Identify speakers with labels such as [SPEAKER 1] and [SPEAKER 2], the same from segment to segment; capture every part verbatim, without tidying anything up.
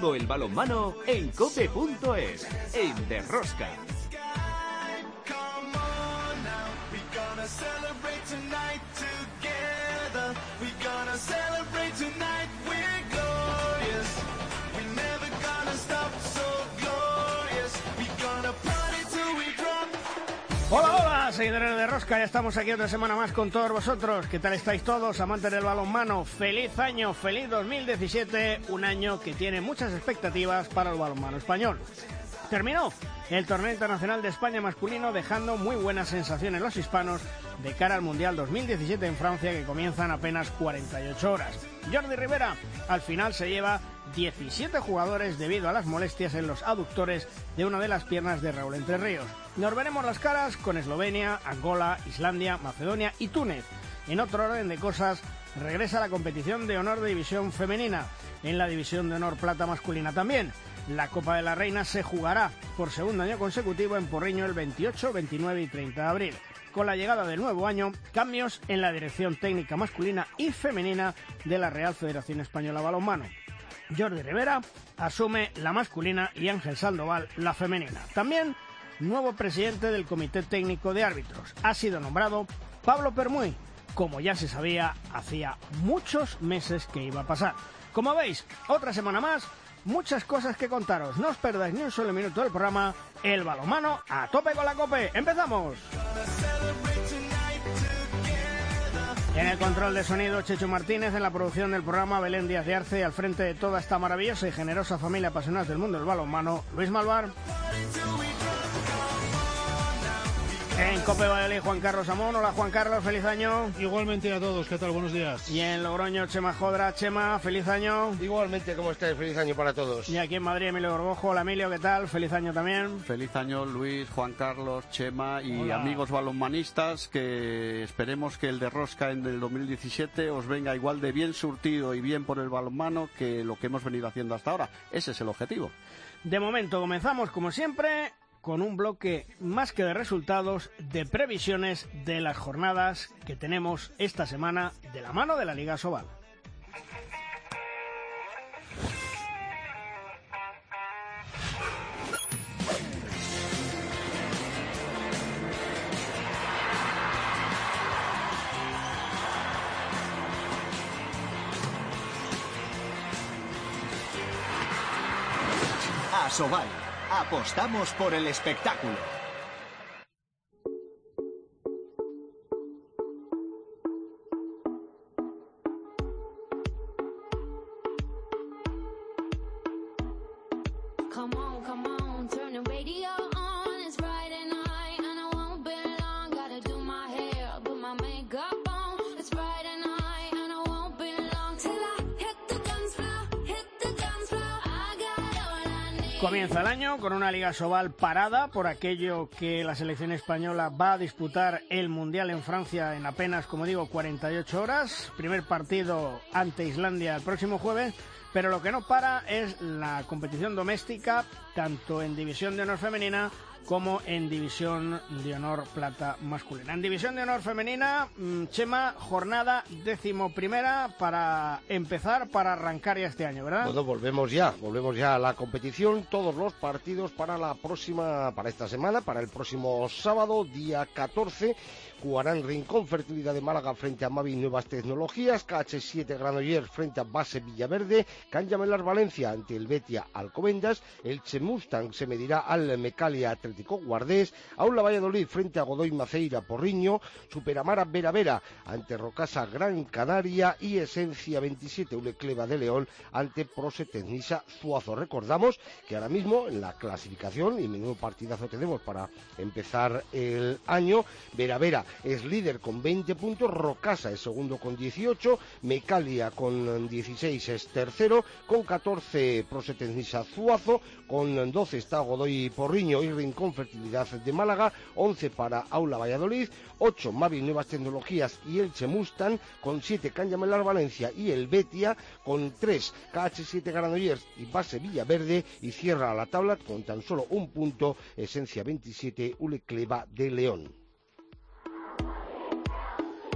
[SPEAKER 1] Todo el balonmano en cope punto es, en Derrosca.
[SPEAKER 2] Hola, hola, seguidores de Rosca, ya estamos aquí otra semana más con todos vosotros. ¿Qué tal estáis todos, amantes del balonmano? Feliz año, feliz dos mil diecisiete, un año que tiene muchas expectativas para el balonmano español. Terminó el torneo internacional de España masculino, dejando muy buenas sensaciones los hispanos de cara al Mundial dos mil diecisiete en Francia, que comienza en apenas cuarenta y ocho horas. Jordi Rivera al final se lleva diecisiete jugadores debido a las molestias en los aductores de una de las piernas de Raúl Entre Ríos. Nos veremos las caras con Eslovenia, Angola, Islandia, Macedonia y Túnez. En otro orden de cosas, regresa la competición de honor de división femenina. En la división de honor plata masculina también. La Copa de la Reina se jugará por segundo año consecutivo en Porriño el veintiocho, veintinueve y treinta de abril. Con la llegada del nuevo año, cambios en la dirección técnica masculina y femenina de la Real Federación Española de Balonmano. Jordi Rivera asume la masculina y Ángel Sandoval la femenina. También nuevo presidente del Comité Técnico de Árbitros. Ha sido nombrado Pablo Permuy, como ya se sabía hacía muchos meses que iba a pasar. Como veis, otra semana más, muchas cosas que contaros. No os perdáis ni un solo minuto del programa. El balonmano a tope con la COPE. ¡Empezamos! En el control de sonido, Chechu Martínez. En la producción del programa, Belén Díaz de Arce. Y al frente de toda esta maravillosa y generosa familia apasionada del mundo del balonmano, Luis Malvar. En Cope Valladolid, Juan Carlos Amón. Hola, Juan Carlos, feliz año.
[SPEAKER 3] Igualmente a todos, ¿qué tal? Buenos días.
[SPEAKER 2] Y en Logroño, Chema Jodra. Chema, feliz año.
[SPEAKER 4] Igualmente, ¿cómo estáis? Feliz año para todos.
[SPEAKER 2] Y aquí en Madrid, Emilio Gorgojo. Hola, Emilio, ¿qué tal? Feliz año también.
[SPEAKER 5] Feliz año, Luis, Juan Carlos, Chema y
[SPEAKER 2] Hola.
[SPEAKER 5] Amigos balonmanistas, que esperemos que el de Rosca en el dos mil diecisiete os venga igual de bien surtido y bien por el balonmano que lo que hemos venido haciendo hasta ahora. Ese es el objetivo.
[SPEAKER 2] De momento comenzamos, como siempre, con un bloque más que de resultados, de previsiones de las jornadas que tenemos esta semana de la mano de la Liga Sobal.
[SPEAKER 1] Asobal, apostamos por el espectáculo.
[SPEAKER 2] Comienza el año con una Liga Sobal parada por aquello que la selección española va a disputar el Mundial en Francia en apenas, como digo, cuarenta y ocho horas. Primer partido ante Islandia el próximo jueves, pero lo que no para es la competición doméstica, tanto en División de Honor Femenina como en División de Honor Plata masculina. En División de Honor Femenina, Chema, jornada decimoprimera para empezar, para arrancar ya este año, ¿verdad?
[SPEAKER 4] Bueno, volvemos ya, volvemos ya a la competición, todos los partidos para la próxima, para esta semana, para el próximo sábado, día catorce, jugarán Rincón Fertilidad de Málaga frente a Mavi Nuevas Tecnologías, K H siete Granollers frente a Base Villaverde, Can Llamelar Valencia ante el Betia Alcobendas, el Che Mustang se medirá al Mecalia Atlético Guardés, Aula Valladolid frente a Godoy Maceira Porriño, Superamara Vera Vera ante Rocasa Gran Canaria y Esencia veintisiete Ulecleva de León ante Prose Tecnisa Zuazo. Recordamos que ahora mismo en la clasificación, y menudo partidazo tenemos para empezar el año, Vera Vera es líder con veinte puntos, Rocasa es segundo con dieciocho, Mecalia con dieciséis es tercero, con catorce Prose Tecnisa Zuazo, con doce está Godoy Porriño y Rincón Fertilidad de Málaga, once para Aula Valladolid, ocho Mavi Nuevas Tecnologías y Elche Mustang, con siete Can Llamelar Valencia y el Betia, con tres K H siete Granollers y Base Villaverde, y cierra la tabla con tan solo un punto Esencia veintisiete Ulecleva de León.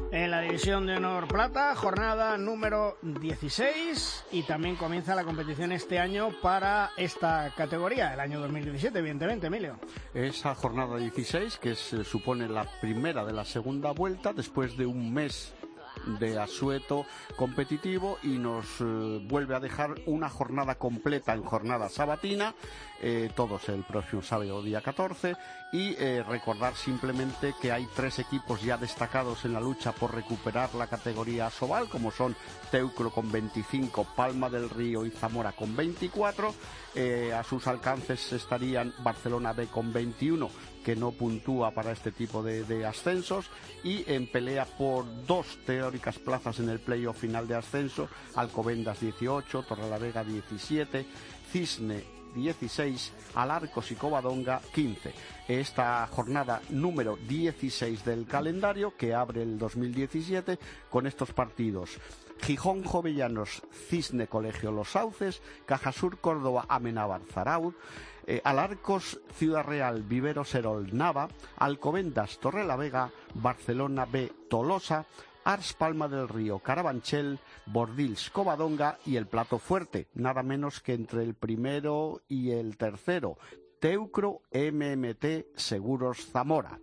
[SPEAKER 2] En la división de honor plata, jornada número dieciséis, y también comienza la competición este año para esta categoría, el año dos mil diecisiete, evidentemente, Emilio.
[SPEAKER 5] Esa jornada dieciséis, que se supone la primera de la segunda vuelta, después de un mes de asueto competitivo, y nos eh, vuelve a dejar una jornada completa en jornada sabatina, eh, todos el próximo sábado día catorce, y eh, recordar simplemente que hay tres equipos ya destacados en la lucha por recuperar la categoría Sobal, como son Teucro con veinticinco, Palma del Río y Zamora con veinticuatro. Eh, a sus alcances estarían Barcelona B con veintiuno, que no puntúa para este tipo de, de ascensos, y en pelea por dos teóricas plazas en el playoff final de ascenso, Alcobendas dieciocho, Torrelavega diecisiete, Cisne dieciséis, Alarcos y Covadonga quince. Esta jornada número dieciséis del calendario, que abre el dos mil diecisiete con estos partidos: Gijón Jovellanos, Cisne Colegio Los Sauces, Cajasur Córdoba Amenábar Zarauz, eh, Alarcos Ciudad Real Vivero Serol Nava, Alcobendas Torrelavega, Barcelona B Tolosa, Ars Palma del Río Carabanchel, Bordils Covadonga, y el plato fuerte, nada menos que entre el primero y el tercero, Teucro M M T Seguros Zamora.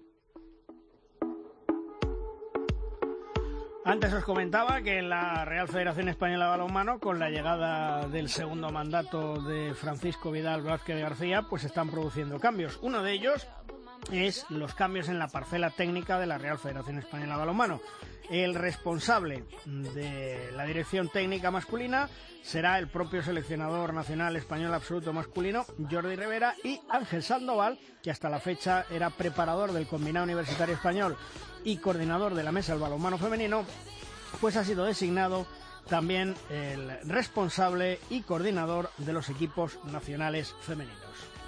[SPEAKER 2] Antes os comentaba que en la Real Federación Española de Balonmano, con la llegada del segundo mandato de Francisco Vidal Vázquez de García, pues se están produciendo cambios. Uno de ellos es los cambios en la parcela técnica de la Real Federación Española de Balonmano. El responsable de la dirección técnica masculina será el propio seleccionador nacional español absoluto masculino, Jordi Rivera, y Ángel Sandoval, que hasta la fecha era preparador del combinado universitario español y coordinador de la mesa del balonmano femenino, pues ha sido designado también el responsable y coordinador de los equipos nacionales femeninos.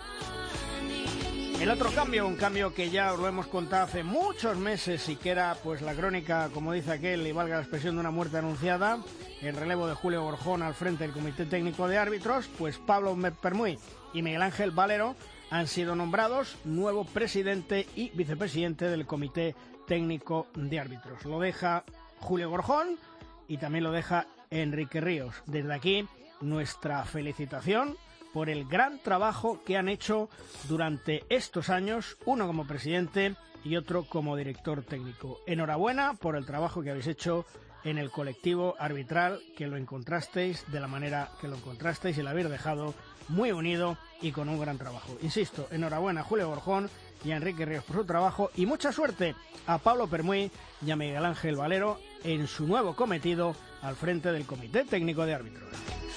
[SPEAKER 2] El otro cambio, un cambio que ya os lo hemos contado hace muchos meses y que era pues la crónica, como dice aquel, y valga la expresión, de una muerte anunciada, el relevo de Julio Gorjón al frente del Comité Técnico de Árbitros, pues Pablo Permuy y Miguel Ángel Valero han sido nombrados nuevo presidente y vicepresidente del Comité Técnico de Árbitros. Lo deja Julio Gorjón y también lo deja Enrique Ríos. Desde aquí, nuestra felicitación por el gran trabajo que han hecho durante estos años, uno como presidente y otro como director técnico. Enhorabuena por el trabajo que habéis hecho en el colectivo arbitral, que lo encontrasteis de la manera que lo encontrasteis y lo habéis dejado muy unido y con un gran trabajo. Insisto, enhorabuena a Julio Gorjón y a Enrique Ríos por su trabajo, y mucha suerte a Pablo Permuy y a Miguel Ángel Valero en su nuevo cometido al frente del Comité Técnico de Árbitros.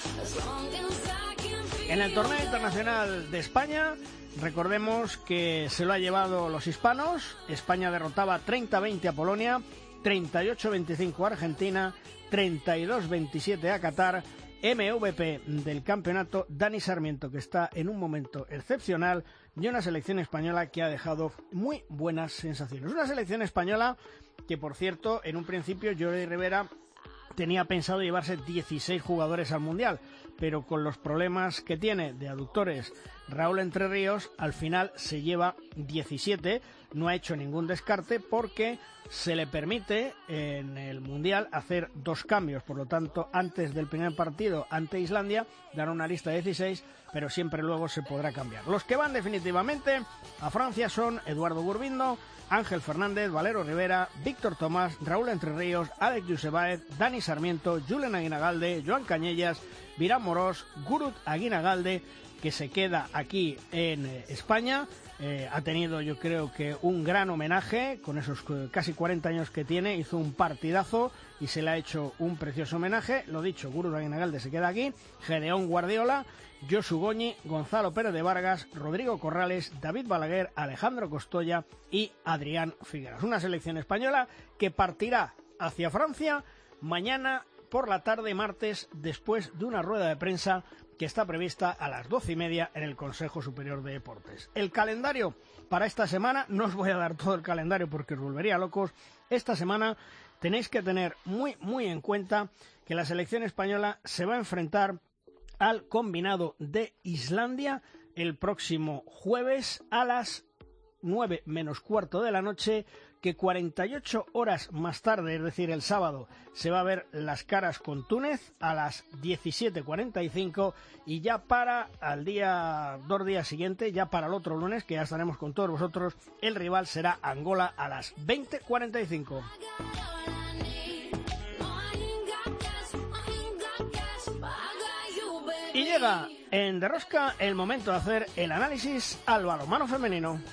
[SPEAKER 2] En el torneo internacional de España, recordemos que se lo ha llevado los hispanos. España derrotaba treinta a veinte a Polonia, treinta y ocho a veinticinco a Argentina, treinta y dos a veintisiete a Qatar. M V P del campeonato, Dani Sarmiento, que está en un momento excepcional, y una selección española que ha dejado muy buenas sensaciones. Una selección española que, por cierto, en un principio Jordi Rivera tenía pensado llevarse dieciséis jugadores al Mundial, pero con los problemas que tiene de aductores Raúl Entre Ríos, al final se lleva diecisiete. No ha hecho ningún descarte porque se le permite en el Mundial hacer dos cambios. Por lo tanto, antes del primer partido ante Islandia, dar una lista de dieciséis, pero siempre luego se podrá cambiar. Los que van definitivamente a Francia son Eduardo Gurbindo, Ángel Fernández, Valero Rivera, Víctor Tomás, Raúl Entre Ríos, Alex Josebáez, Dani Sarmiento, Julen Aguinagalde, Joan Cañellas, Virán Morós, Gurut Aguinagalde, que se queda aquí en España. Eh, ha tenido, yo creo que, un gran homenaje con esos casi cuarenta años que tiene. Hizo un partidazo y se le ha hecho un precioso homenaje. Lo dicho, Gurut Aguinagalde se queda aquí, Gedeón Guardiola, Josu Goñi, Gonzalo Pérez de Vargas, Rodrigo Corrales, David Balaguer, Alejandro Costoya y Adrián Figueras. Una selección española que partirá hacia Francia mañana por la tarde, martes, después de una rueda de prensa que está prevista a las doce y media en el Consejo Superior de Deportes. El calendario para esta semana, no os voy a dar todo el calendario porque os volvería locos. Esta semana tenéis que tener muy, muy en cuenta que la selección española se va a enfrentar al combinado de Islandia el próximo jueves a las nueve menos cuarto de la noche, que cuarenta y ocho horas más tarde, es decir, el sábado, se va a ver las caras con Túnez a las diecisiete cuarenta y cinco, y ya para al día, dos días siguientes, ya para el otro lunes, que ya estaremos con todos vosotros, el rival será Angola a las veinte cuarenta y cinco. Y llega en De Rosca el momento de hacer el análisis al balonmano femenino.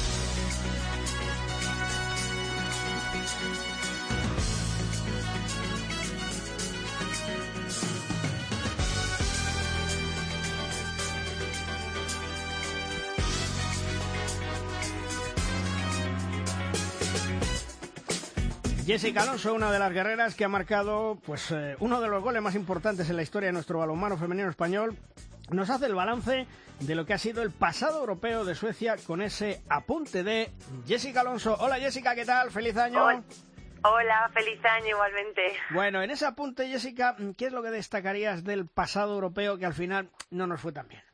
[SPEAKER 2] Jessica Alonso, una de las guerreras que ha marcado pues eh, uno de los goles más importantes en la historia de nuestro balonmano femenino español, nos hace el balance de lo que ha sido el pasado europeo de Suecia con ese apunte de Jessica Alonso. Hola Jessica, ¿qué tal? ¡Feliz año!
[SPEAKER 6] Hola, Hola feliz año igualmente.
[SPEAKER 2] Bueno, en ese apunte, Jessica, ¿qué es lo que destacarías del pasado europeo que al final no nos fue tan bien?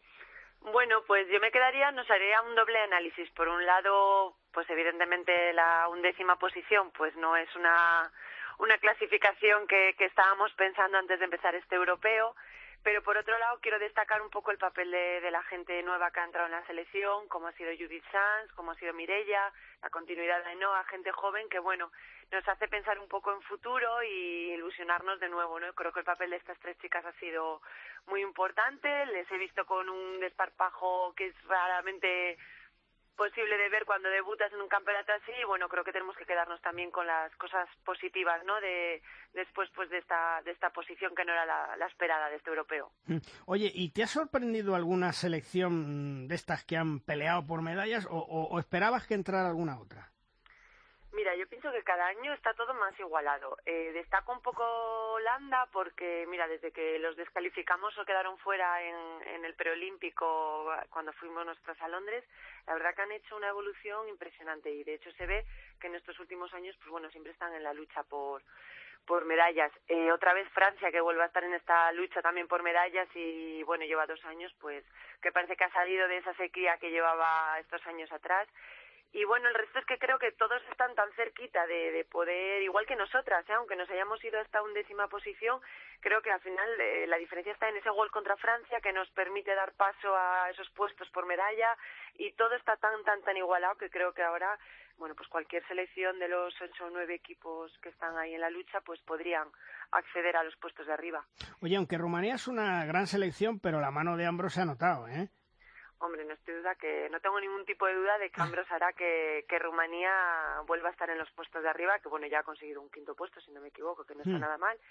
[SPEAKER 6] Bueno, pues yo me quedaría, nos haría un doble análisis. Por un lado, pues evidentemente la undécima posición pues no es una una clasificación que, que estábamos pensando antes de empezar este europeo, pero por otro lado quiero destacar un poco el papel de, de la gente nueva que ha entrado en la selección, como ha sido Judith Sanz, como ha sido Mireia, la continuidad de Ainhoa, gente joven que bueno, nos hace pensar un poco en futuro y ilusionarnos de nuevo, ¿no? Creo que el papel de estas tres chicas ha sido muy importante, les he visto con un desparpajo que es raramente posible de ver cuando debutas en un campeonato así, y bueno, creo que tenemos que quedarnos también con las cosas positivas, ¿no? De después pues de esta de esta posición que no era la, la esperada de este europeo.
[SPEAKER 2] Oye, ¿y te ha sorprendido alguna selección de estas que han peleado por medallas o, o, o esperabas que entrara alguna otra?
[SPEAKER 6] Mira, yo pienso que cada año está todo más igualado. Eh, destaco un poco Holanda porque, mira, desde que los descalificamos o quedaron fuera en, en el preolímpico cuando fuimos nosotros a Londres, la verdad que han hecho una evolución impresionante y de hecho se ve que en estos últimos años, pues bueno, siempre están en la lucha por por medallas. Eh, otra vez Francia, que vuelve a estar en esta lucha también por medallas y, bueno, lleva dos años, pues, que parece que ha salido de esa sequía que llevaba estos años atrás. Y bueno, el resto es que creo que todos están tan cerquita de, de poder, igual que nosotras, ¿eh? Aunque nos hayamos ido hasta undécima posición, creo que al final eh, la diferencia está en ese gol contra Francia que nos permite dar paso a esos puestos por medalla y todo está tan, tan, tan igualado que creo que ahora, bueno, pues cualquier selección de los ocho o nueve equipos que están ahí en la lucha, pues podrían acceder a los puestos de arriba.
[SPEAKER 2] Oye, aunque Rumanía es una gran selección, pero la mano de Ambros se ha notado, ¿eh?
[SPEAKER 6] Hombre, no estoy duda que no tengo ningún tipo de duda de que Ambros hará que, que Rumanía vuelva a estar en los puestos de arriba, que bueno, ya ha conseguido un quinto puesto, si no me equivoco, que no está mm. nada mal.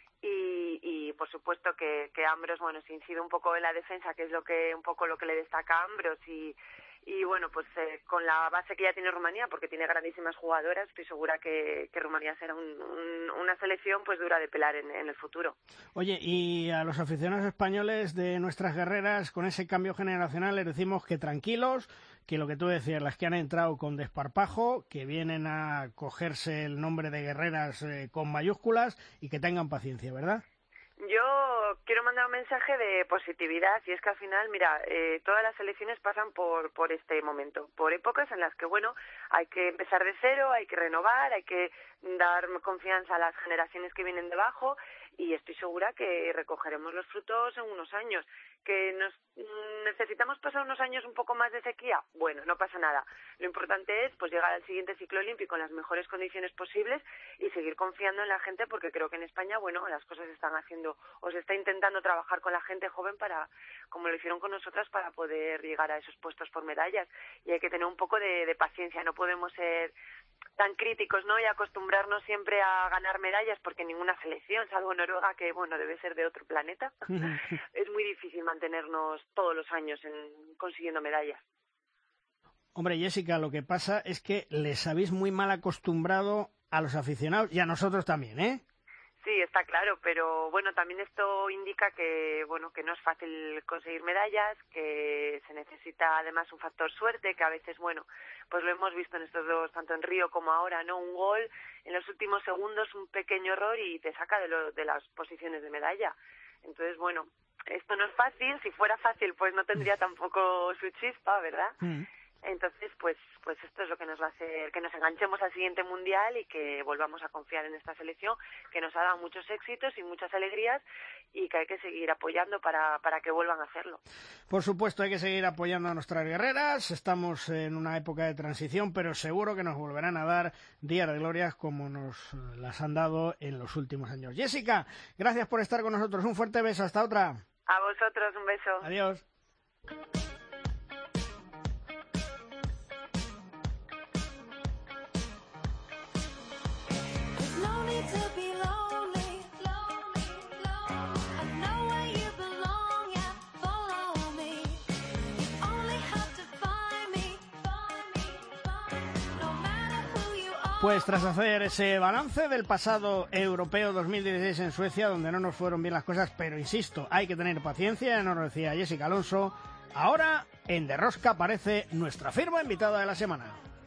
[SPEAKER 6] Y, y por supuesto que, que Ambros, bueno, se incide un poco en la defensa, que es lo que un poco lo que le destaca a Ambros y y bueno, pues eh, con la base que ya tiene Rumanía, porque tiene grandísimas jugadoras, estoy segura que, que Rumanía será un, un, una selección pues dura de pelar en, en el futuro.
[SPEAKER 2] Oye, y a los aficionados españoles de nuestras guerreras, con ese cambio generacional, les decimos que tranquilos, que lo que tú decías, las que han entrado con desparpajo, que vienen a cogerse el nombre de guerreras eh, con mayúsculas y que tengan paciencia, ¿verdad?
[SPEAKER 6] Yo quiero mandar un mensaje de positividad y es que al final, mira, eh, todas las selecciones pasan por por este momento, por épocas en las que, bueno, hay que empezar de cero, hay que renovar, hay que dar confianza a las generaciones que vienen debajo y estoy segura que recogeremos los frutos en unos años. ¿Que nos necesitamos pasar unos años un poco más de sequía? Bueno, no pasa nada. Lo importante es pues llegar al siguiente ciclo olímpico en las mejores condiciones posibles y seguir confiando en la gente porque creo que en España, bueno, las cosas se están haciendo o se está intentando trabajar con la gente joven para, como lo hicieron con nosotras, para poder llegar a esos puestos por medallas. Y hay que tener un poco de, de paciencia, no podemos ser tan críticos, ¿no? Y acostumbrarnos siempre a ganar medallas porque ninguna selección, salvo Noruega, que bueno, debe ser de otro planeta, es muy difícil mantenernos todos los años en consiguiendo medallas.
[SPEAKER 2] Hombre, Jessica, lo que pasa es que les habéis muy mal acostumbrado a los aficionados y a nosotros también, ¿eh?
[SPEAKER 6] Sí, está claro, pero bueno, también esto indica que bueno que no es fácil conseguir medallas, que se necesita además un factor suerte, que a veces, bueno, pues lo hemos visto en estos dos, tanto en Río como ahora, ¿no? Un gol en los últimos segundos, un pequeño error y te saca de, lo, de las posiciones de medalla. Entonces, bueno, esto no es fácil, si fuera fácil pues no tendría tampoco su chispa, ¿verdad? Mm. Entonces, pues pues esto es lo que nos va a hacer que nos enganchemos al siguiente Mundial y que volvamos a confiar en esta selección, que nos ha dado muchos éxitos y muchas alegrías y que hay que seguir apoyando para, para que vuelvan a hacerlo.
[SPEAKER 2] Por supuesto, hay que seguir apoyando a nuestras guerreras. Estamos en una época de transición, pero seguro que nos volverán a dar días de glorias como nos las han dado en los últimos años. Jessica, gracias por estar con nosotros. Un fuerte beso. Hasta otra.
[SPEAKER 6] A vosotros, un beso.
[SPEAKER 2] Adiós. Pues tras hacer ese balance del pasado europeo dos mil dieciséis en Suecia, donde no nos fueron bien las cosas, pero insisto, hay que tener paciencia, ya nos lo decía Jessica Alonso, ahora en De Rosca aparece nuestra firma invitada de la semana.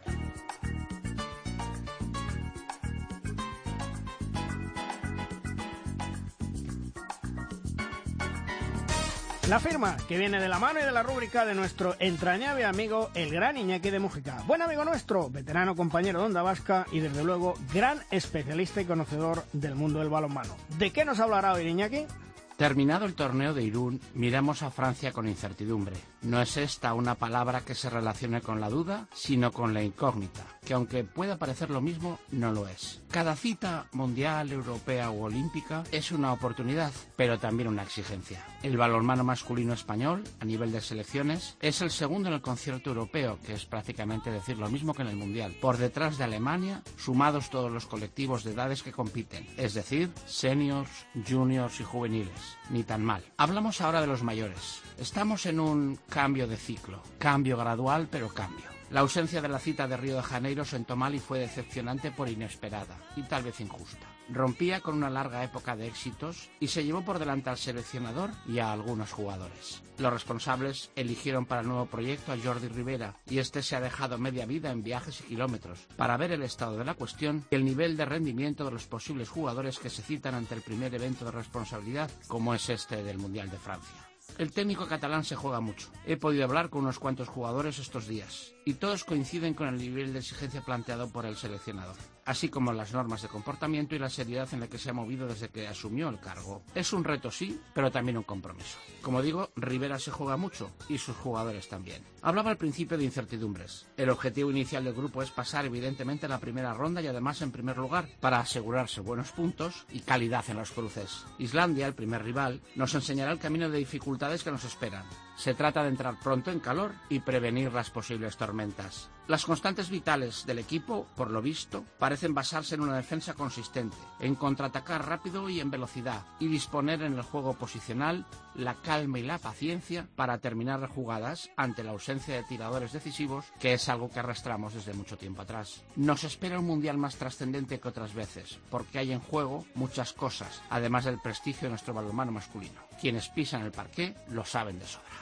[SPEAKER 2] La firma que viene de la mano y de la rúbrica de nuestro entrañable amigo, el gran Iñaki de Mújica. Buen amigo nuestro, veterano compañero de Onda Vasca y desde luego gran especialista y conocedor del mundo del balonmano. ¿De qué nos hablará hoy Iñaki?
[SPEAKER 7] Terminado el torneo de Irún, miramos a Francia con incertidumbre. No es esta una palabra que se relacione con la duda, sino con la incógnita, que aunque pueda parecer lo mismo, no lo es. Cada cita mundial, europea u olímpica es una oportunidad, pero también una exigencia. El balonmano masculino español, a nivel de selecciones, es el segundo en el concierto europeo, que es prácticamente decir lo mismo que en el mundial, por detrás de Alemania, sumados todos los colectivos de edades que compiten, es decir, seniors, juniors y juveniles. Ni tan mal. Hablamos ahora de los mayores. Estamos en un cambio de ciclo. Cambio gradual, pero cambio. La ausencia de la cita de Río de Janeiro sentó mal y fue decepcionante por inesperada, y tal vez injusta. Rompía con una larga época de éxitos y se llevó por delante al seleccionador y a algunos jugadores. Los responsables eligieron para el nuevo proyecto a Jordi Ribera y este se ha dejado media vida en viajes y kilómetros para ver el estado de la cuestión y el nivel de rendimiento de los posibles jugadores que se citan ante el primer evento de responsabilidad como es este del Mundial de Francia. El técnico catalán se juega mucho. He podido hablar con unos cuantos jugadores estos días y todos coinciden con el nivel de exigencia planteado por el seleccionador, así como las normas de comportamiento y la seriedad en la que se ha movido desde que asumió el cargo. Es un reto sí, pero también un compromiso. Como digo, Rivera se juega mucho y sus jugadores también. Hablaba al principio de incertidumbres. El objetivo inicial del grupo es pasar evidentemente la primera ronda y además en primer lugar para asegurarse buenos puntos y calidad en los cruces. Islandia, el primer rival, nos enseñará el camino de dificultades que nos esperan. Se trata de entrar pronto en calor y prevenir las posibles tormentas. Las constantes vitales del equipo, por lo visto, parecen basarse en una defensa consistente, en contraatacar rápido y en velocidad, y disponer en el juego posicional la calma y la paciencia para terminar las jugadas ante la ausencia de tiradores decisivos, que es algo que arrastramos desde mucho tiempo atrás. Nos espera un mundial más trascendente que otras veces, porque hay en juego muchas cosas, además del prestigio de nuestro balonmano masculino. Quienes pisan el parqué lo saben de sobra.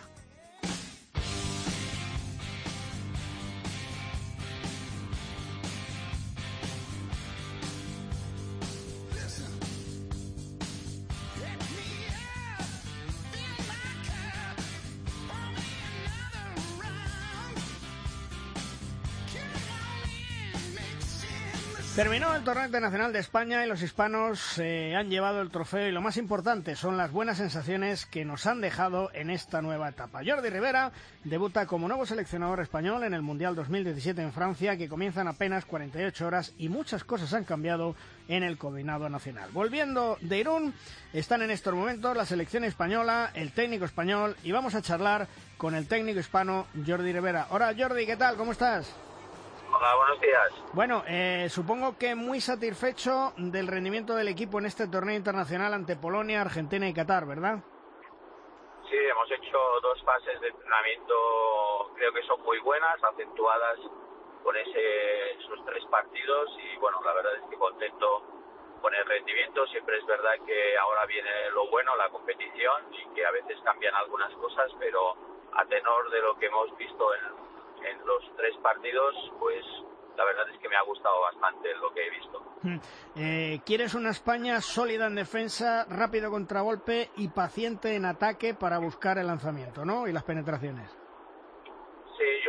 [SPEAKER 2] Terminó el torneo internacional de España y los hispanos eh, han llevado el trofeo y lo más importante son las buenas sensaciones que nos han dejado en esta nueva etapa. Jordi Ribera debuta como nuevo seleccionador español en el Mundial dos mil diecisiete en Francia, que comienzan apenas cuarenta y ocho horas y muchas cosas han cambiado en el combinado nacional. Volviendo de Irún, están en estos momentos la selección española, el técnico español y vamos a charlar con el técnico hispano Jordi Ribera. Hola Jordi, ¿qué tal? ¿Cómo estás?
[SPEAKER 8] Hola, buenos días.
[SPEAKER 2] Bueno, eh, supongo que muy satisfecho del rendimiento del equipo en este torneo internacional ante Polonia, Argentina y Qatar, ¿verdad?
[SPEAKER 8] Sí, hemos hecho dos fases de entrenamiento, creo que son muy buenas, acentuadas con ese, esos tres partidos y bueno, la verdad es que contento con el rendimiento. Siempre es verdad que ahora viene lo bueno, la competición y que a veces cambian algunas cosas, pero a tenor de lo que hemos visto en en los tres partidos, pues la verdad es que me ha gustado bastante lo que he visto.
[SPEAKER 2] Eh, ¿Quieres una España sólida en defensa, rápido contragolpe y paciente en ataque para buscar el lanzamiento, ¿no? Y las penetraciones.
[SPEAKER 8] Sí, yo creo que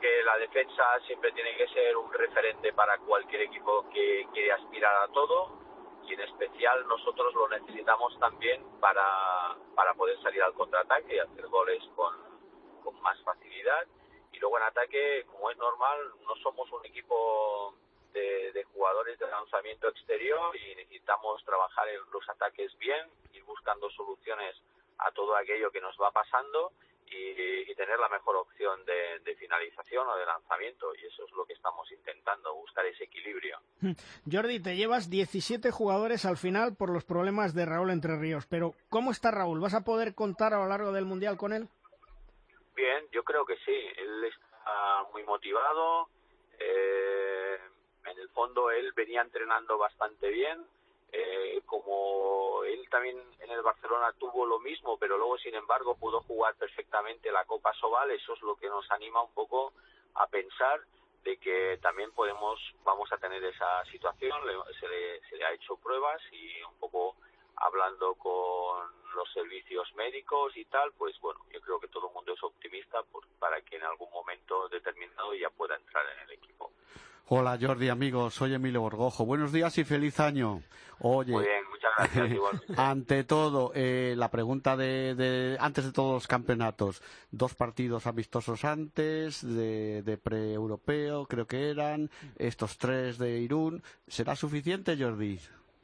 [SPEAKER 8] que la defensa siempre tiene que ser un referente para cualquier equipo que quiere aspirar a todo, y en especial nosotros lo necesitamos también para, para poder salir al contraataque y hacer goles con, con más facilidad. Y luego en ataque, como es normal, no somos un equipo de, de jugadores de lanzamiento exterior y necesitamos trabajar en los ataques bien, ir buscando soluciones a todo aquello que nos va pasando y, y tener la mejor opción de, de finalización o de lanzamiento, y eso es lo que estamos intentando, buscar ese equilibrio.
[SPEAKER 2] Jordi, te llevas diecisiete jugadores al final por los problemas de Raúl Entre Ríos, pero ¿cómo está Raúl? ¿Vas a poder contar a lo largo del Mundial con él?
[SPEAKER 8] Bien, yo creo que sí, él está muy motivado, eh, en el fondo él venía entrenando bastante bien, eh, como él también en el Barcelona tuvo lo mismo, pero luego sin embargo pudo jugar perfectamente la Copa Sobal, eso es lo que nos anima un poco a pensar de que también podemos, vamos a tener esa situación, le, se, le, se le ha hecho pruebas y un poco hablando con los servicios médicos y tal, pues bueno, yo creo que todo el mundo es optimista por, para que en algún momento determinado ya pueda entrar en el equipo.
[SPEAKER 5] Hola Jordi, amigos, soy Emilio Borgojo. Buenos días y feliz año. Oye,
[SPEAKER 8] muy bien, muchas gracias. Igualmente.
[SPEAKER 5] Ante todo, eh, la pregunta de, de antes de todos los campeonatos, dos partidos amistosos antes de, de pre-europeo, creo que eran, estos tres de Irún, ¿será suficiente, Jordi?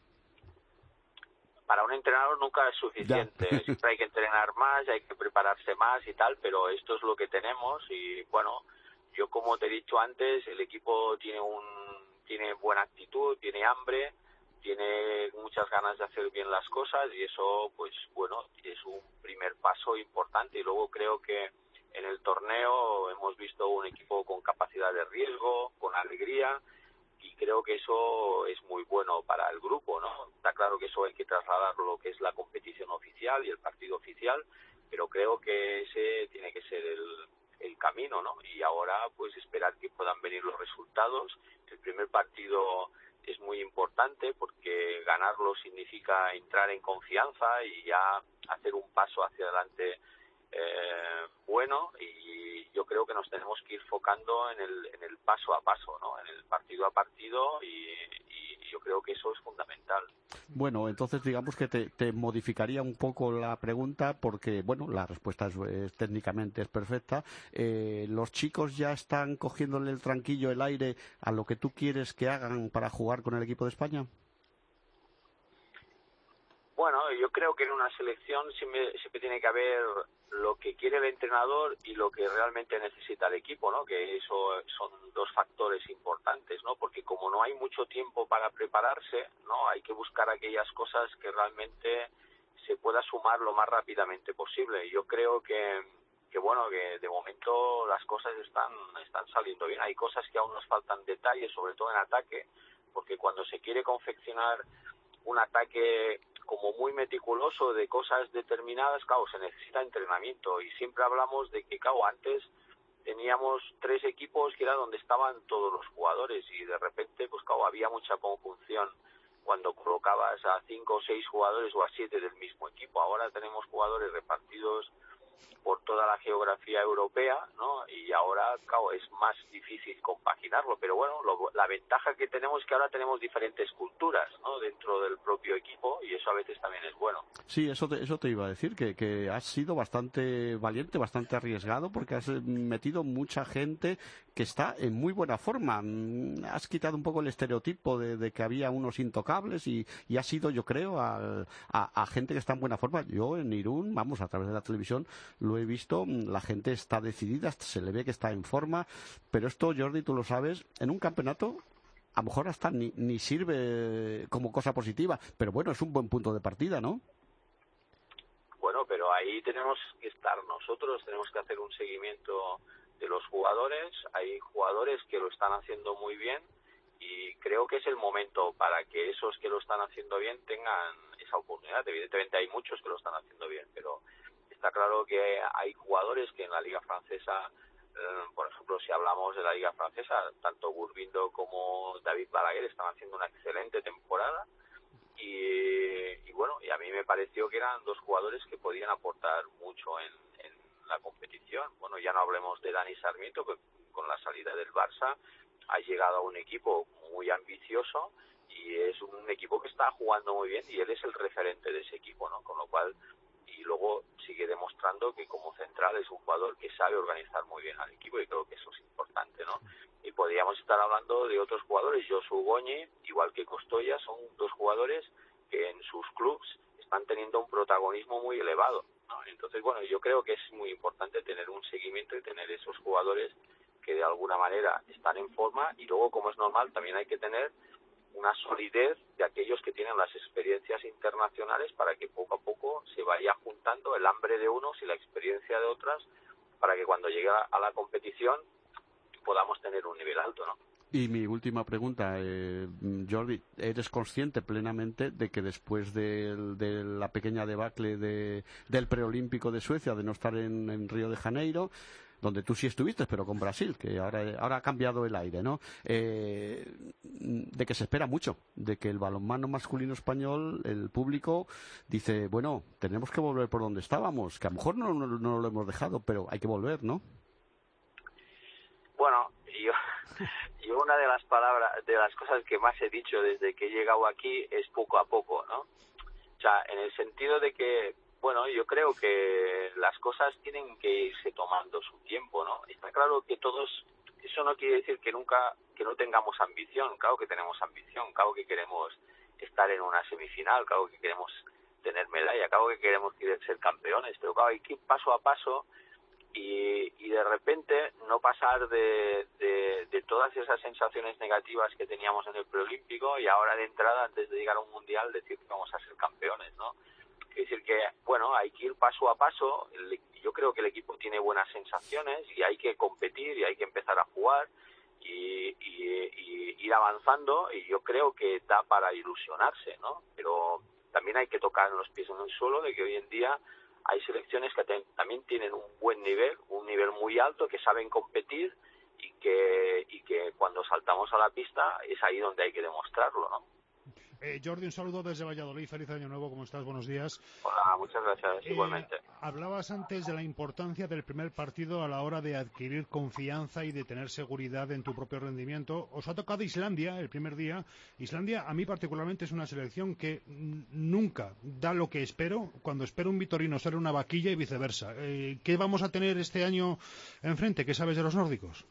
[SPEAKER 8] Para un entrenador nunca es suficiente, ya. Siempre hay que entrenar más, hay que prepararse más y tal, pero esto es lo que tenemos y bueno, yo como te he dicho antes, el equipo tiene un tiene buena actitud, tiene hambre, tiene muchas ganas de hacer bien las cosas y eso pues bueno, es un primer paso importante y luego creo que en el torneo hemos visto un equipo con capacidad de riesgo, con alegría, y creo que eso es muy bueno para el grupo, ¿no? Está claro que eso hay que trasladarlo lo que es la competición oficial y el partido oficial, pero creo que ese tiene que ser el, el camino, ¿no? Y ahora pues esperar que puedan venir los resultados. El primer partido es muy importante porque ganarlo significa entrar en confianza y ya hacer un paso hacia adelante eh, bueno, y yo creo que nos tenemos que ir focando en el, en el paso a paso, ¿no? En el partido a partido y, y yo creo que eso es fundamental.
[SPEAKER 5] Bueno, entonces digamos que te, te modificaría un poco la pregunta porque, bueno, la respuesta es, es, técnicamente es perfecta. Eh, ¿Los chicos ya están cogiéndole el tranquillo, el aire a lo que tú quieres que hagan para jugar con el equipo de España?
[SPEAKER 8] Bueno, yo creo que en una selección siempre, siempre tiene que haber lo que quiere el entrenador y lo que realmente necesita el equipo, ¿no? Que eso son dos factores importantes, ¿no? Porque como no hay mucho tiempo para prepararse, ¿no? Hay que buscar aquellas cosas que realmente se pueda sumar lo más rápidamente posible. Yo creo que, que bueno, que de momento las cosas están, están saliendo bien. Hay cosas que aún nos faltan detalles, sobre todo en ataque, porque cuando se quiere confeccionar un ataque como muy meticuloso de cosas determinadas, claro, se necesita entrenamiento y siempre hablamos de que, claro, antes teníamos tres equipos que era donde estaban todos los jugadores y de repente, pues claro, había mucha conjunción cuando colocabas a cinco o seis jugadores o a siete del mismo equipo. Ahora tenemos jugadores repartidos por toda la geografía europea, ¿no? Y ahora, claro, es más difícil compaginarlo, pero bueno, lo, la ventaja que tenemos es que ahora tenemos diferentes culturas, ¿no? Dentro del propio equipo y eso a veces también es bueno.
[SPEAKER 5] Sí, eso te, eso te iba a decir, que, que has sido bastante valiente, bastante arriesgado, porque has metido mucha gente que está en muy buena forma. Has quitado un poco el estereotipo de, de que había unos intocables y, y has ido, yo creo, a, a, a gente que está en buena forma. Yo en Irún, vamos, a través de la televisión, lo he visto, la gente está decidida, se le ve que está en forma, pero esto, Jordi, tú lo sabes, en un campeonato a lo mejor hasta ni, ni sirve como cosa positiva, pero bueno, es un buen punto de partida, ¿no?
[SPEAKER 8] Bueno, pero ahí tenemos que estar nosotros, tenemos que hacer un seguimiento de los jugadores, hay jugadores que lo están haciendo muy bien y creo que es el momento para que esos que lo están haciendo bien tengan esa oportunidad. Evidentemente hay muchos que lo están haciendo bien, pero está claro que hay jugadores que en la Liga Francesa, eh, por ejemplo, si hablamos de la Liga Francesa, tanto Gurbindo como David Balaguer están haciendo una excelente temporada y, y bueno, y a mí me pareció que eran dos jugadores que podían aportar mucho en, en la competición. Bueno, ya no hablemos de Dani Sarmiento, que con la salida del Barça ha llegado a un equipo muy ambicioso y es un equipo que está jugando muy bien y él es el referente de ese equipo, ¿no? Con lo cual, y luego sigue demostrando que como central es un jugador que sabe organizar muy bien al equipo y creo que eso es importante, ¿no? Y podríamos estar hablando de otros jugadores, Josu Goñi, igual que Costoya, son dos jugadores que en sus clubs están teniendo un protagonismo muy elevado, ¿no? Entonces, bueno, yo creo que es muy importante tener un seguimiento y tener esos jugadores que de alguna manera están en forma y luego, como es normal, también hay que tener una solidez de aquellos que tienen las experiencias internacionales para que poco a poco se vaya juntando el hambre de unos y la experiencia de otras para que cuando llegue a la competición podamos tener un nivel alto, ¿no?
[SPEAKER 5] Y mi última pregunta, eh, Jordi, ¿eres consciente plenamente de que después de, de la pequeña debacle de, del preolímpico de Suecia, de no estar en, en Río de Janeiro, donde tú sí estuviste, pero con Brasil, que ahora, ahora ha cambiado el aire, ¿no? Eh, de que se espera mucho, de que el balonmano masculino español, el público, dice, bueno, tenemos que volver por donde estábamos, que a lo mejor no, no, no lo hemos dejado, pero hay que volver, ¿no?
[SPEAKER 8] Bueno, yo, yo una de las palabras, de las cosas que más he dicho desde que he llegado aquí es poco a poco, ¿no? O sea, en el sentido de que, bueno, yo creo que las cosas tienen que irse tomando su tiempo, ¿no? Está claro que todos, eso no quiere decir que nunca, que no tengamos ambición, claro que tenemos ambición, claro que queremos estar en una semifinal, claro que queremos tener medalla, claro que queremos ser campeones, pero claro, hay que ir paso a paso y, y de repente no pasar de, de, de todas esas sensaciones negativas que teníamos en el preolímpico y ahora de entrada, antes de llegar a un mundial, decir que vamos a ser campeones, ¿no? Es decir que, bueno, hay que ir paso a paso. Yo creo que el equipo tiene buenas sensaciones y hay que competir y hay que empezar a jugar y, y, y ir avanzando y yo creo que da para ilusionarse, ¿no? Pero también hay que tocar los pies en el suelo de que hoy en día hay selecciones que te, también tienen un buen nivel, un nivel muy alto, que saben competir y que, y que cuando saltamos a la pista es ahí donde hay que demostrarlo, ¿no?
[SPEAKER 3] Eh, Jordi, un saludo desde Valladolid. Feliz año nuevo. ¿Cómo estás? Buenos días.
[SPEAKER 8] Hola, muchas gracias.
[SPEAKER 3] Eh,
[SPEAKER 8] igualmente.
[SPEAKER 3] Hablabas antes de la importancia del primer partido a la hora de adquirir confianza y de tener seguridad en tu propio rendimiento. Os ha tocado Islandia el primer día. Islandia, a mí particularmente, es una selección que nunca da lo que espero. Cuando espero un Vitorino sale una vaquilla y viceversa. Eh, ¿Qué vamos a tener este año enfrente? ¿Qué sabes de los nórdicos?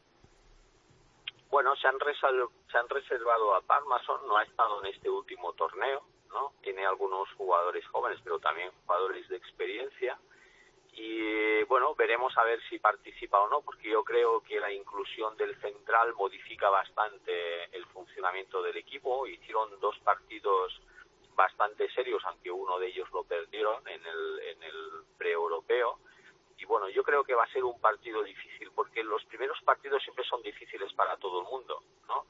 [SPEAKER 8] Bueno, se han, resal, se han reservado a Palmason, no ha estado en este último torneo, ¿no? Tiene algunos jugadores jóvenes, pero también jugadores de experiencia. Y, bueno, veremos a ver si participa o no, porque yo creo que la inclusión del central modifica bastante el funcionamiento del equipo. Hicieron dos partidos bastante serios, aunque uno de ellos lo perdieron en el, en el pre-europeo. Y bueno, yo creo que va a ser un partido difícil, porque los primeros partidos siempre son difíciles para todo el mundo, ¿no?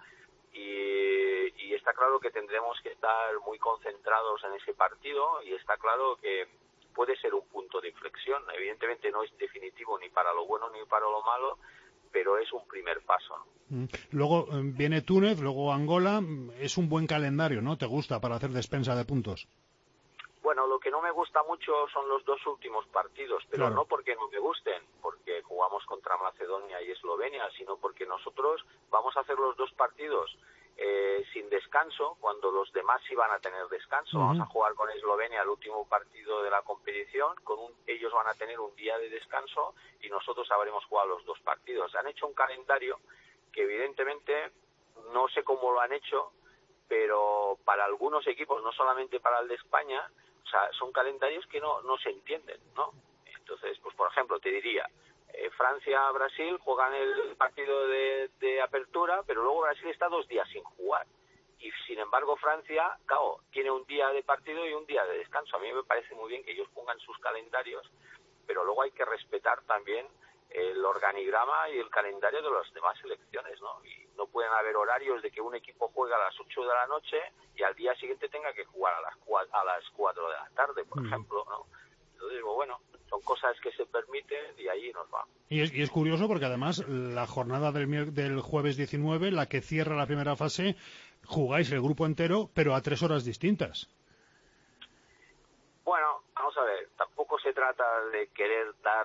[SPEAKER 8] Y, y está claro que tendremos que estar muy concentrados en ese partido y está claro que puede ser un punto de inflexión. Evidentemente no es definitivo ni para lo bueno ni para lo malo, pero es un primer paso, ¿no?
[SPEAKER 3] Luego eh, viene Túnez, luego Angola. Es un buen calendario, ¿no? ¿Te gusta para hacer despensa de puntos?
[SPEAKER 8] Bueno, lo que no me gusta mucho son los dos últimos partidos, pero
[SPEAKER 3] claro.
[SPEAKER 8] No porque no me gusten, porque jugamos contra Macedonia y Eslovenia, sino porque nosotros vamos a hacer los dos partidos eh, sin descanso, cuando los demás iban a tener descanso. Uh-huh. Vamos a jugar con Eslovenia el último partido de la competición, con un, ellos van a tener un día de descanso y nosotros habremos jugado los dos partidos. Han hecho un calendario que evidentemente no sé cómo lo han hecho, pero para algunos equipos, no solamente para el de España, o sea, son calendarios que no, no se entienden, ¿no? Entonces, pues por ejemplo, te diría, eh, Francia-Brasil juegan el partido de, de apertura, pero luego Brasil está dos días sin jugar. Y sin embargo Francia, claro, tiene un día de partido y un día de descanso. A mí me parece muy bien que ellos pongan sus calendarios, pero luego hay que respetar también el organigrama y el calendario de las demás selecciones, ¿no? Y no pueden haber horarios de que un equipo juega a las ocho de la noche y al día siguiente tenga que jugar a las cuatro, a las cuatro de la tarde, por mm. ejemplo, ¿no? Yo digo, bueno, son cosas que se permiten y ahí nos va.
[SPEAKER 3] Y es, y es curioso porque además la jornada del, del jueves diecinueve, la que cierra la primera fase, jugáis el grupo entero, pero a tres horas distintas.
[SPEAKER 8] Bueno, vamos a ver, tampoco se trata de querer dar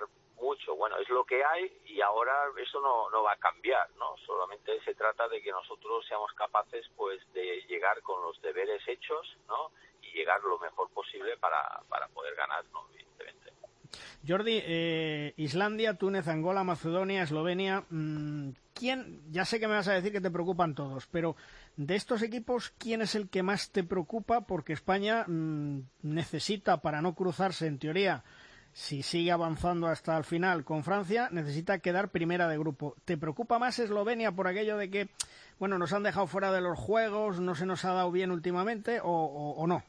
[SPEAKER 8] mucho. Bueno, es lo que hay y ahora eso no, no va a cambiar, ¿no? Solamente se trata de que nosotros seamos capaces, pues, de llegar con los deberes hechos, ¿no? Y llegar lo mejor posible para, para poder ganar, ¿no? Evidentemente.
[SPEAKER 2] Jordi, eh, Islandia, Túnez, Angola, Macedonia, Eslovenia, mmm, ¿quién? Ya sé que me vas a decir que te preocupan todos, pero de estos equipos, ¿quién es el que más te preocupa? Porque España mmm, necesita, para no cruzarse, en teoría, si sigue avanzando hasta el final con Francia, necesita quedar primera de grupo. ¿Te preocupa más Eslovenia por aquello de que, bueno, nos han dejado fuera de los juegos, no se nos ha dado bien últimamente, o, o, o no?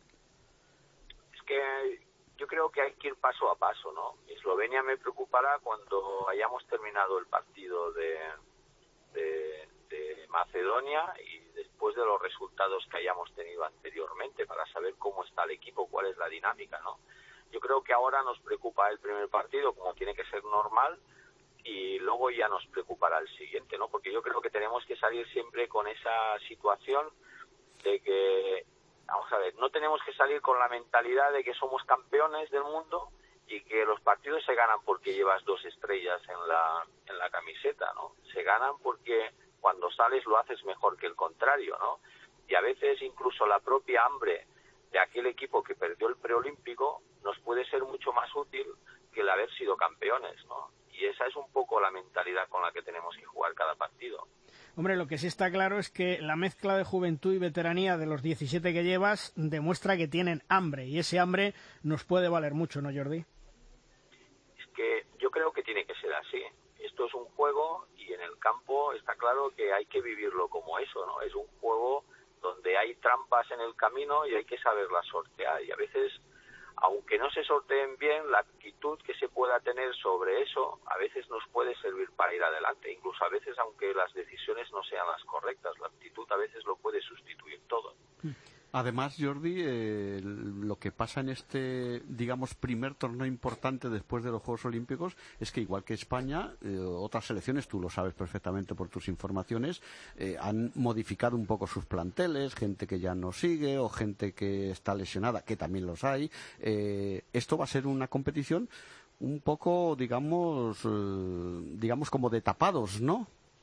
[SPEAKER 8] Es que yo creo que hay que ir paso a paso, ¿no? Eslovenia me preocupará cuando hayamos terminado el partido de, de, de Macedonia y después de los resultados que hayamos tenido anteriormente, para saber cómo está el equipo, cuál es la dinámica, ¿no? Yo creo que ahora nos preocupa el primer partido, como tiene que ser normal, y luego ya nos preocupará el siguiente, ¿no? Porque yo creo que tenemos que salir siempre con esa situación de que, vamos a ver, no tenemos que salir con la mentalidad de que somos campeones del mundo y que los partidos se ganan porque llevas dos estrellas en la, en la camiseta, ¿no? Se ganan porque cuando sales lo haces mejor que el contrario, ¿no? Y a veces incluso la propia hambre de aquel equipo que perdió el preolímpico nos puede ser mucho más útil que el haber sido campeones, ¿no? Y esa es un poco la mentalidad con la que tenemos que jugar cada partido.
[SPEAKER 2] Hombre, lo que sí está claro es que la mezcla de juventud y veteranía de los diecisiete que llevas demuestra que tienen hambre, y ese hambre nos puede valer mucho, ¿no, Jordi?
[SPEAKER 8] Es que yo creo que tiene que ser así. Esto es un juego y en el campo está claro que hay que vivirlo como eso, ¿no? Es un juego donde hay trampas en el camino y hay que saberlas sortear, y a veces, aunque no se sorteen bien, la actitud que se pueda tener sobre eso a veces nos puede servir para ir adelante. Incluso a veces, aunque las decisiones no sean las correctas, la actitud a veces lo puede sustituir todo.
[SPEAKER 5] Además, Jordi, eh, lo que pasa en este, digamos, primer torneo importante después de los Juegos Olímpicos es que, igual que España, eh, otras selecciones, tú lo sabes perfectamente por tus informaciones, eh, han modificado un poco sus planteles, gente que ya no sigue o gente que está lesionada, que también los hay. Eh, esto va a ser una competición un poco, digamos, eh, digamos como de tapados, ¿no?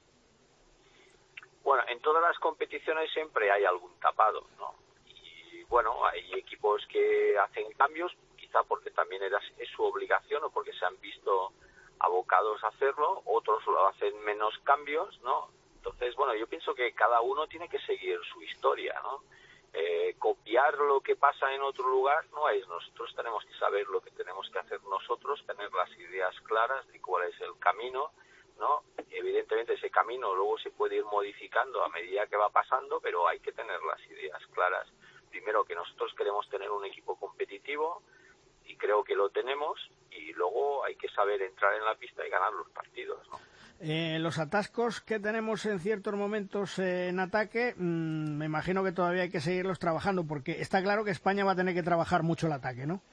[SPEAKER 8] Bueno, en todas las competiciones siempre hay algún tapado, ¿no? Bueno, hay equipos que hacen cambios, quizá porque también era, es su obligación o porque se han visto abocados a hacerlo, otros lo hacen menos cambios, ¿no? Entonces, bueno, yo pienso que cada uno tiene que seguir su historia, ¿no? Eh, copiar lo que pasa en otro lugar no es, nosotros tenemos que saber lo que tenemos que hacer nosotros, tener las ideas claras de cuál es el camino, ¿no? Evidentemente ese camino luego se puede ir modificando a medida que va pasando, pero hay que tener las ideas claras. Primero, que nosotros queremos tener un equipo competitivo, y creo que lo tenemos, y luego hay que saber entrar en la pista y ganar los partidos, ¿no?
[SPEAKER 2] Eh, los atascos que tenemos en ciertos momentos eh, en ataque, mmm, me imagino que todavía hay que seguirlos trabajando, porque está claro que España va a tener que trabajar mucho el ataque, ¿no?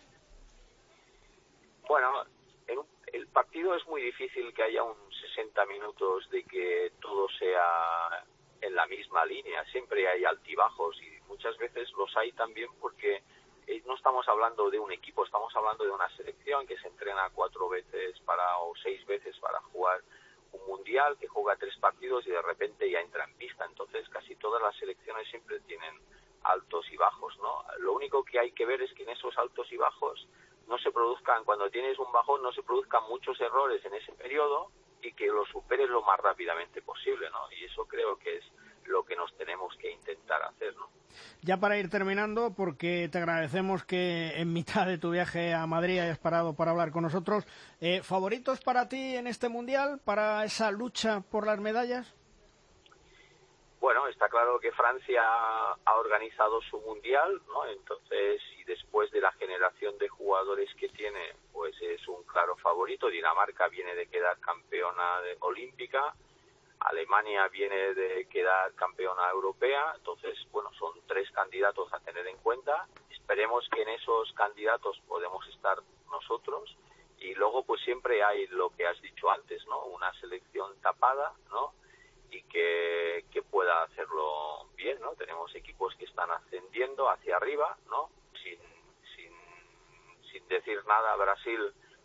[SPEAKER 8] Bueno, en un, el partido es muy difícil que haya un sesenta minutos de que todo sea en la misma línea. Siempre hay altibajos y muchas veces los hay también porque no estamos hablando de un equipo, estamos hablando de una selección que se entrena cuatro veces para o seis veces para jugar un mundial, que juega tres partidos y de repente ya entra en pista. Entonces casi todas las selecciones siempre tienen altos y bajos, ¿no? Lo único que hay que ver es que en esos altos y bajos no se produzcan, cuando tienes un bajón, no se produzcan muchos errores en ese periodo y que lo superes lo más rápidamente posible, ¿no? Y eso creo que es lo que nos tenemos que intentar hacer, ¿no?
[SPEAKER 2] Ya para ir terminando, porque te agradecemos que en mitad de tu viaje a Madrid hayas parado para hablar con nosotros, eh, ¿favoritos para ti en este Mundial, para esa lucha por las medallas?
[SPEAKER 8] Bueno, está claro que Francia ha organizado su Mundial, ¿no? Entonces, y después de la generación de jugadores que tiene, pues es un claro favorito. Dinamarca viene de quedar campeona de, olímpica, Alemania viene de quedar campeona europea, entonces, bueno, son tres candidatos a tener en cuenta. Esperemos que en esos candidatos podemos estar nosotros, y luego pues siempre hay lo que has dicho antes, ¿no? Una selección tapada, ¿no? Y que, que pueda hacerlo bien, ¿no? Tenemos equipos que están ascendiendo hacia arriba, ¿no? Sin, sin, sin decir nada, Brasil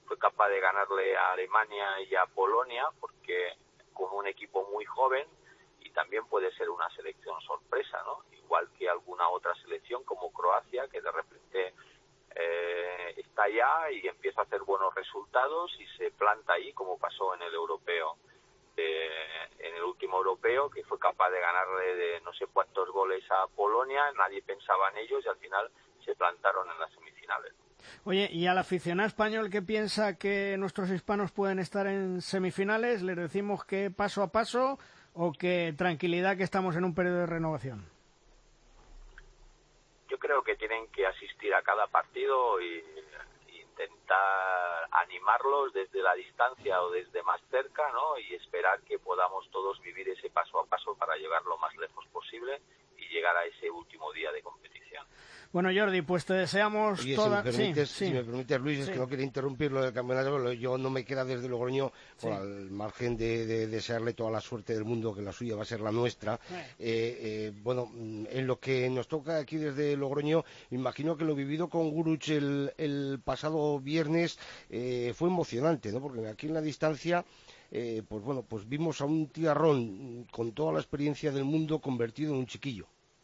[SPEAKER 8] fue capaz de ganarle a Alemania y a Polonia, porque con un equipo muy joven, y también puede ser una selección sorpresa, ¿no? Igual que alguna otra selección como Croacia, que de repente eh, está allá y empieza a hacer buenos resultados y se planta ahí, como pasó en el europeo, eh, en el último europeo, que fue capaz de ganarle de no sé cuántos goles a Polonia, nadie pensaba en ellos y al final se plantaron en las semifinales.
[SPEAKER 2] Oye, ¿y al aficionado español que piensa que nuestros hispanos pueden estar en semifinales, les decimos que paso a paso o que tranquilidad, que estamos en un periodo de renovación?
[SPEAKER 8] Yo creo que tienen que asistir a cada partido y, y intentar animarlos desde la distancia o desde más cerca, ¿no? Y esperar que podamos todos vivir ese paso a paso para llegar lo más lejos posible y llegar a ese último día de competición.
[SPEAKER 2] Bueno, Jordi, pues te deseamos
[SPEAKER 4] Oye,
[SPEAKER 2] toda...
[SPEAKER 4] si me permites,
[SPEAKER 2] sí,
[SPEAKER 4] si
[SPEAKER 2] sí.
[SPEAKER 4] me permites, Luis, es
[SPEAKER 2] Sí.
[SPEAKER 4] que no quiero interrumpir lo del campeonato, pero yo no me queda desde Logroño,
[SPEAKER 2] Sí.
[SPEAKER 4] por al margen de, de desearle toda la suerte del mundo, que la suya va a ser la nuestra.
[SPEAKER 2] Eh.
[SPEAKER 4] Eh, eh, bueno, en lo que nos toca aquí desde Logroño, imagino que lo vivido con Guruch el, el pasado viernes eh, fue emocionante, ¿no? Porque aquí en la distancia... Eh, pues bueno, pues vimos a un tiarrón con toda la experiencia del mundo convertido en un chiquillo.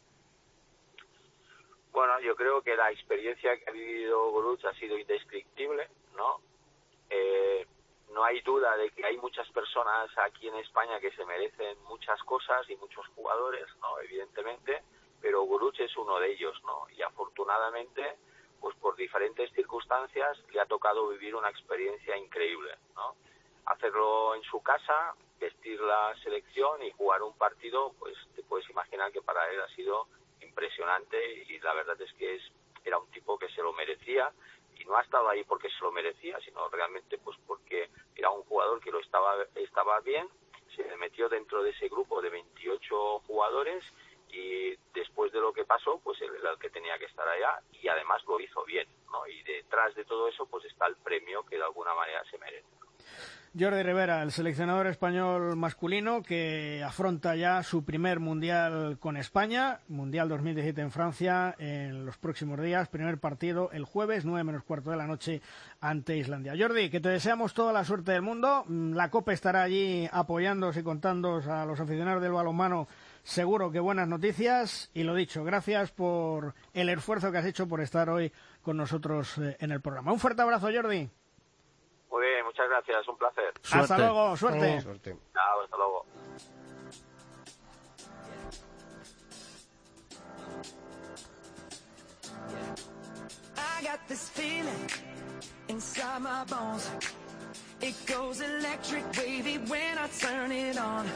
[SPEAKER 8] Bueno, yo creo que la experiencia que ha vivido Guruch ha sido indescriptible, ¿no? Eh, no hay duda de que hay muchas personas aquí en España que se merecen muchas cosas y muchos jugadores, ¿no? Evidentemente, pero Guruch es uno de ellos, ¿no? Y afortunadamente, pues por diferentes circunstancias le ha tocado vivir una experiencia increíble, ¿no? Hacerlo en su casa, vestir la selección y jugar un partido, pues te puedes imaginar que para él ha sido impresionante, y la verdad es que es era un tipo que se lo merecía, y no ha estado ahí porque se lo merecía, sino realmente pues porque era un jugador que lo estaba estaba bien, se metió dentro de ese grupo de veintiocho jugadores, y después de lo que pasó, pues él era el que tenía que estar allá, y además lo hizo bien, ¿no? Y detrás de todo eso pues está el premio que de alguna manera se merece.
[SPEAKER 2] Jordi Rivera, el seleccionador español masculino que afronta ya su primer Mundial con España, Mundial dos mil diecisiete en Francia, en los próximos días, primer partido el jueves, nueve menos cuarto de la noche, ante Islandia. Jordi, que te deseamos toda la suerte del mundo, la COPE estará allí apoyándoos y contándoos a los aficionados del balonmano, seguro que buenas noticias, y lo dicho, gracias por el esfuerzo que has hecho por estar hoy con nosotros en el programa. Un fuerte abrazo, Jordi.
[SPEAKER 8] Muy bien, muchas gracias, un placer.
[SPEAKER 2] Suerte. Hasta luego, suerte.
[SPEAKER 4] Suerte.
[SPEAKER 8] Chao, hasta luego.
[SPEAKER 9] I got this feeling inside my bones. It goes electric wavy when I turn it on.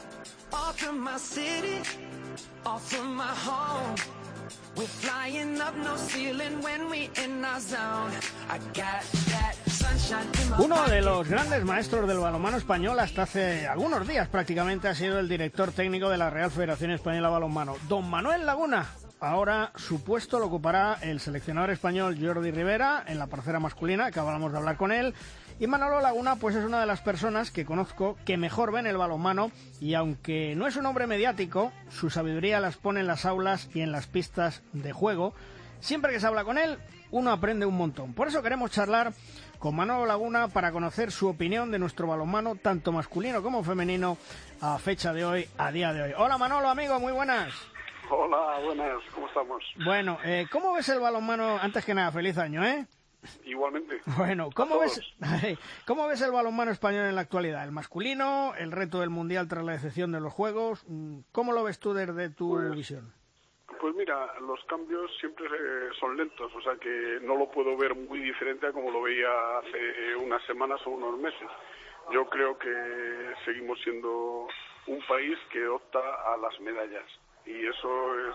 [SPEAKER 9] Off from my city, off from my home. We're flying up no ceiling when we in our zone. I got that sunshine in my
[SPEAKER 2] Uno de los grandes maestros del balonmano español hasta hace algunos días prácticamente ha sido el director técnico de la Real Federación Española de Balonmano, don Manuel Laguna. Ahora su puesto lo ocupará el seleccionador español Jordi Rivera en la parcela masculina, acabamos de hablar con él. Y Manolo Laguna pues es una de las personas que conozco que mejor ven el balonmano, y aunque no es un hombre mediático, su sabiduría las pone en las aulas y en las pistas de juego. Siempre que se habla con él, uno aprende un montón. Por eso queremos charlar con Manolo Laguna para conocer su opinión de nuestro balonmano, tanto masculino como femenino, a fecha de hoy, a día de hoy. Hola Manolo, amigo, muy buenas.
[SPEAKER 10] Hola, buenas, ¿cómo estamos?
[SPEAKER 2] Bueno, eh, ¿cómo ves el balonmano? Antes que nada, feliz año, ¿eh?
[SPEAKER 10] Igualmente.
[SPEAKER 2] Bueno, ¿cómo ves, ¿cómo ves el balonmano español en la actualidad? El masculino, el reto del Mundial tras la decepción de los Juegos, ¿cómo lo ves tú desde tu
[SPEAKER 10] pues,
[SPEAKER 2] visión?
[SPEAKER 10] Pues mira, los cambios siempre eh, son lentos, o sea que no lo puedo ver muy diferente a como lo veía hace unas semanas o unos meses. Yo creo que seguimos siendo un país que opta a las medallas, y eso es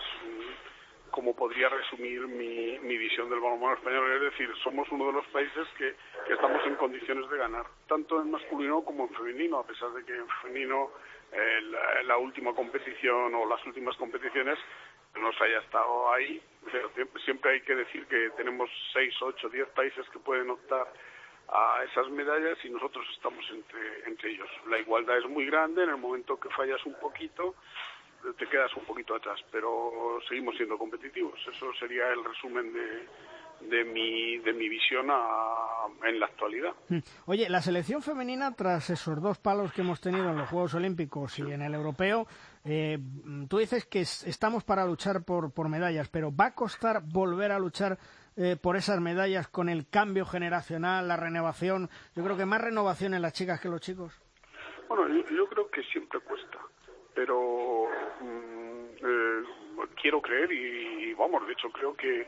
[SPEAKER 10] como podría resumir mi, mi visión del balonmano español. Es decir, somos uno de los países que, que estamos en condiciones de ganar, tanto en masculino como en femenino, a pesar de que en femenino eh, la, la última competición o las últimas competiciones no se haya estado ahí, pero siempre hay que decir que tenemos seis, ocho, diez países que pueden optar a esas medallas y nosotros estamos entre, entre ellos. La igualdad es muy grande, en el momento que fallas un poquito te quedas un poquito atrás, pero seguimos siendo competitivos. Eso sería el resumen de, de mi de mi visión a, en la actualidad.
[SPEAKER 2] Oye, la selección femenina, tras esos dos palos que hemos tenido en los Juegos Olímpicos y en el Europeo, eh, tú dices que estamos para luchar por, por medallas, pero ¿va a costar volver a luchar eh, por esas medallas con el cambio generacional, la renovación? Yo creo que más renovación en las chicas que en los chicos.
[SPEAKER 10] Bueno, yo, yo creo que siempre cuesta, pero mmm, eh, quiero creer y, y vamos, de hecho creo que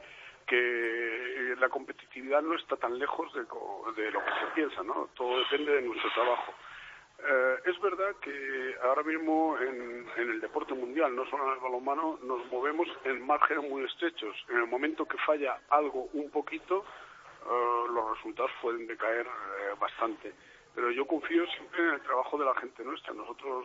[SPEAKER 10] que la competitividad no está tan lejos de, de lo que se piensa, ¿no? Todo depende de nuestro trabajo. Eh, es verdad que ahora mismo en, en el deporte mundial, no solo en el balonmano, nos movemos en márgenes muy estrechos. En el momento que falla algo un poquito, eh, los resultados pueden decaer eh, bastante. Pero yo confío siempre en el trabajo de la gente nuestra. Nosotros,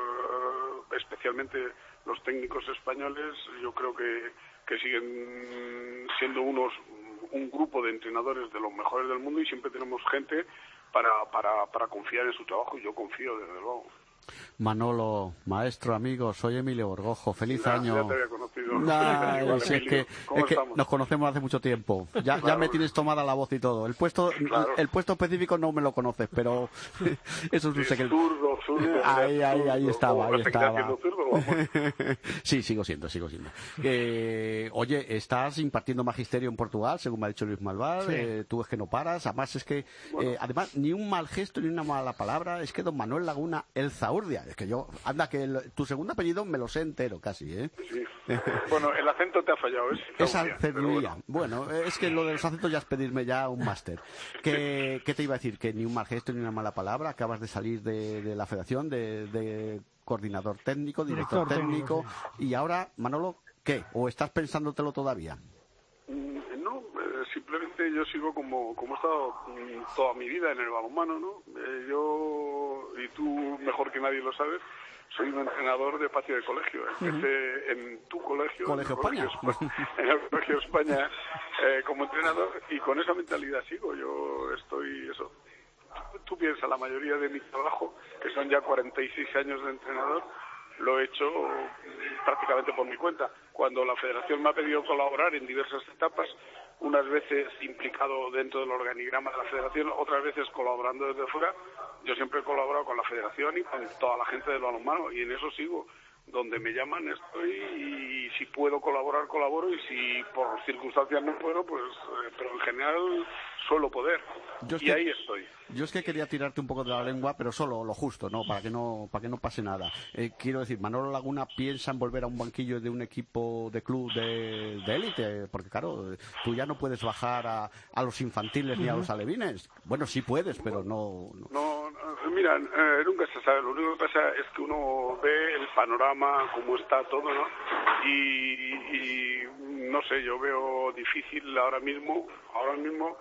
[SPEAKER 10] eh, especialmente los técnicos españoles, yo creo que que siguen siendo unos un grupo de entrenadores de los mejores del mundo y siempre tenemos gente para, para, para confiar en su trabajo y yo confío, desde luego.
[SPEAKER 5] Manolo, maestro, amigo, soy Emilio Borgojo. Feliz
[SPEAKER 10] nah,
[SPEAKER 5] año.
[SPEAKER 10] Ya te había conocido.
[SPEAKER 5] Nah,
[SPEAKER 10] Igual,
[SPEAKER 5] si es que, es que nos conocemos hace mucho tiempo. Ya, claro. ya me tienes tomada la voz y todo. El puesto
[SPEAKER 10] claro.
[SPEAKER 5] el puesto específico no me lo conoces, pero eso es un secreto.
[SPEAKER 10] Zurdo, zurdo,
[SPEAKER 5] ahí, ahí,
[SPEAKER 10] zurdo,
[SPEAKER 5] ahí estaba, ahí estaba.
[SPEAKER 10] Zurdo,
[SPEAKER 5] sí, sigo siendo, sigo siendo. Eh, oye, estás impartiendo magisterio en Portugal, según me ha dicho Luis Malvar. Sí. Eh, tú es que no paras. Además, es que, bueno. eh, además, ni un mal gesto ni una mala palabra. Es que don Manuel Laguna, el Zaurdia. Es que yo, anda, que el, tu segundo apellido me lo sé entero casi, ¿eh?
[SPEAKER 10] Sí. Bueno, el acento te ha fallado, ¿es?
[SPEAKER 5] Esa cernuría. Bueno. bueno, es que lo de los acentos ya es pedirme ya un máster. ¿Qué, ¿Qué te iba a decir? Que ni un mal gesto ni una mala palabra. Acabas de salir de, de la federación, de, de coordinador técnico, director, director técnico, técnico sí. Y ahora, Manolo, ¿qué? ¿O estás pensándotelo todavía?
[SPEAKER 10] No, eh, simplemente yo sigo como, como he estado toda mi vida en el balonmano, ¿no? Eh, yo, y tú mejor que nadie lo sabes, soy un entrenador de patio de colegio. Empecé uh-huh. en tu colegio,
[SPEAKER 5] Colegio
[SPEAKER 10] en el
[SPEAKER 5] España,
[SPEAKER 10] colegio, en el Colegio España eh, como entrenador y con esa mentalidad sigo. Yo estoy, eso, tú, tú piensas, la mayoría de mi trabajo, que son ya cuarenta y seis años de entrenador, lo he hecho prácticamente por mi cuenta. Cuando la federación me ha pedido colaborar en diversas etapas, unas veces implicado dentro del organigrama de la federación, otras veces colaborando desde fuera, yo siempre he colaborado con la federación y con toda la gente del balonmano y en eso sigo. Donde me llaman estoy y si puedo colaborar, colaboro y si por circunstancias no puedo, pues, eh, pero en general suelo poder. Yo y que, ahí estoy.
[SPEAKER 5] Yo es que quería tirarte un poco de la lengua, pero solo lo justo, ¿no? Para que no, para que no pase nada. Eh, quiero decir, Manolo Laguna piensa en volver a un banquillo de un equipo de club de, de élite, porque claro, tú ya no puedes bajar a, a los infantiles ni a los alevines. Bueno, sí puedes, pero no.
[SPEAKER 10] No, no, no mira, eh, nunca se sabe. Lo único que pasa es que uno ve el panorama como está todo, ¿no? Y, y no sé, yo veo difícil ahora mismo, ahora mismo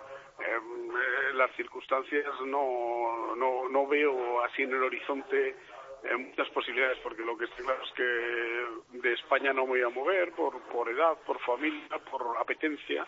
[SPEAKER 10] eh, las circunstancias no, no, no veo así en el horizonte eh, muchas posibilidades, porque lo que está claro es que de España no me voy a mover por, por edad, por familia, por apetencia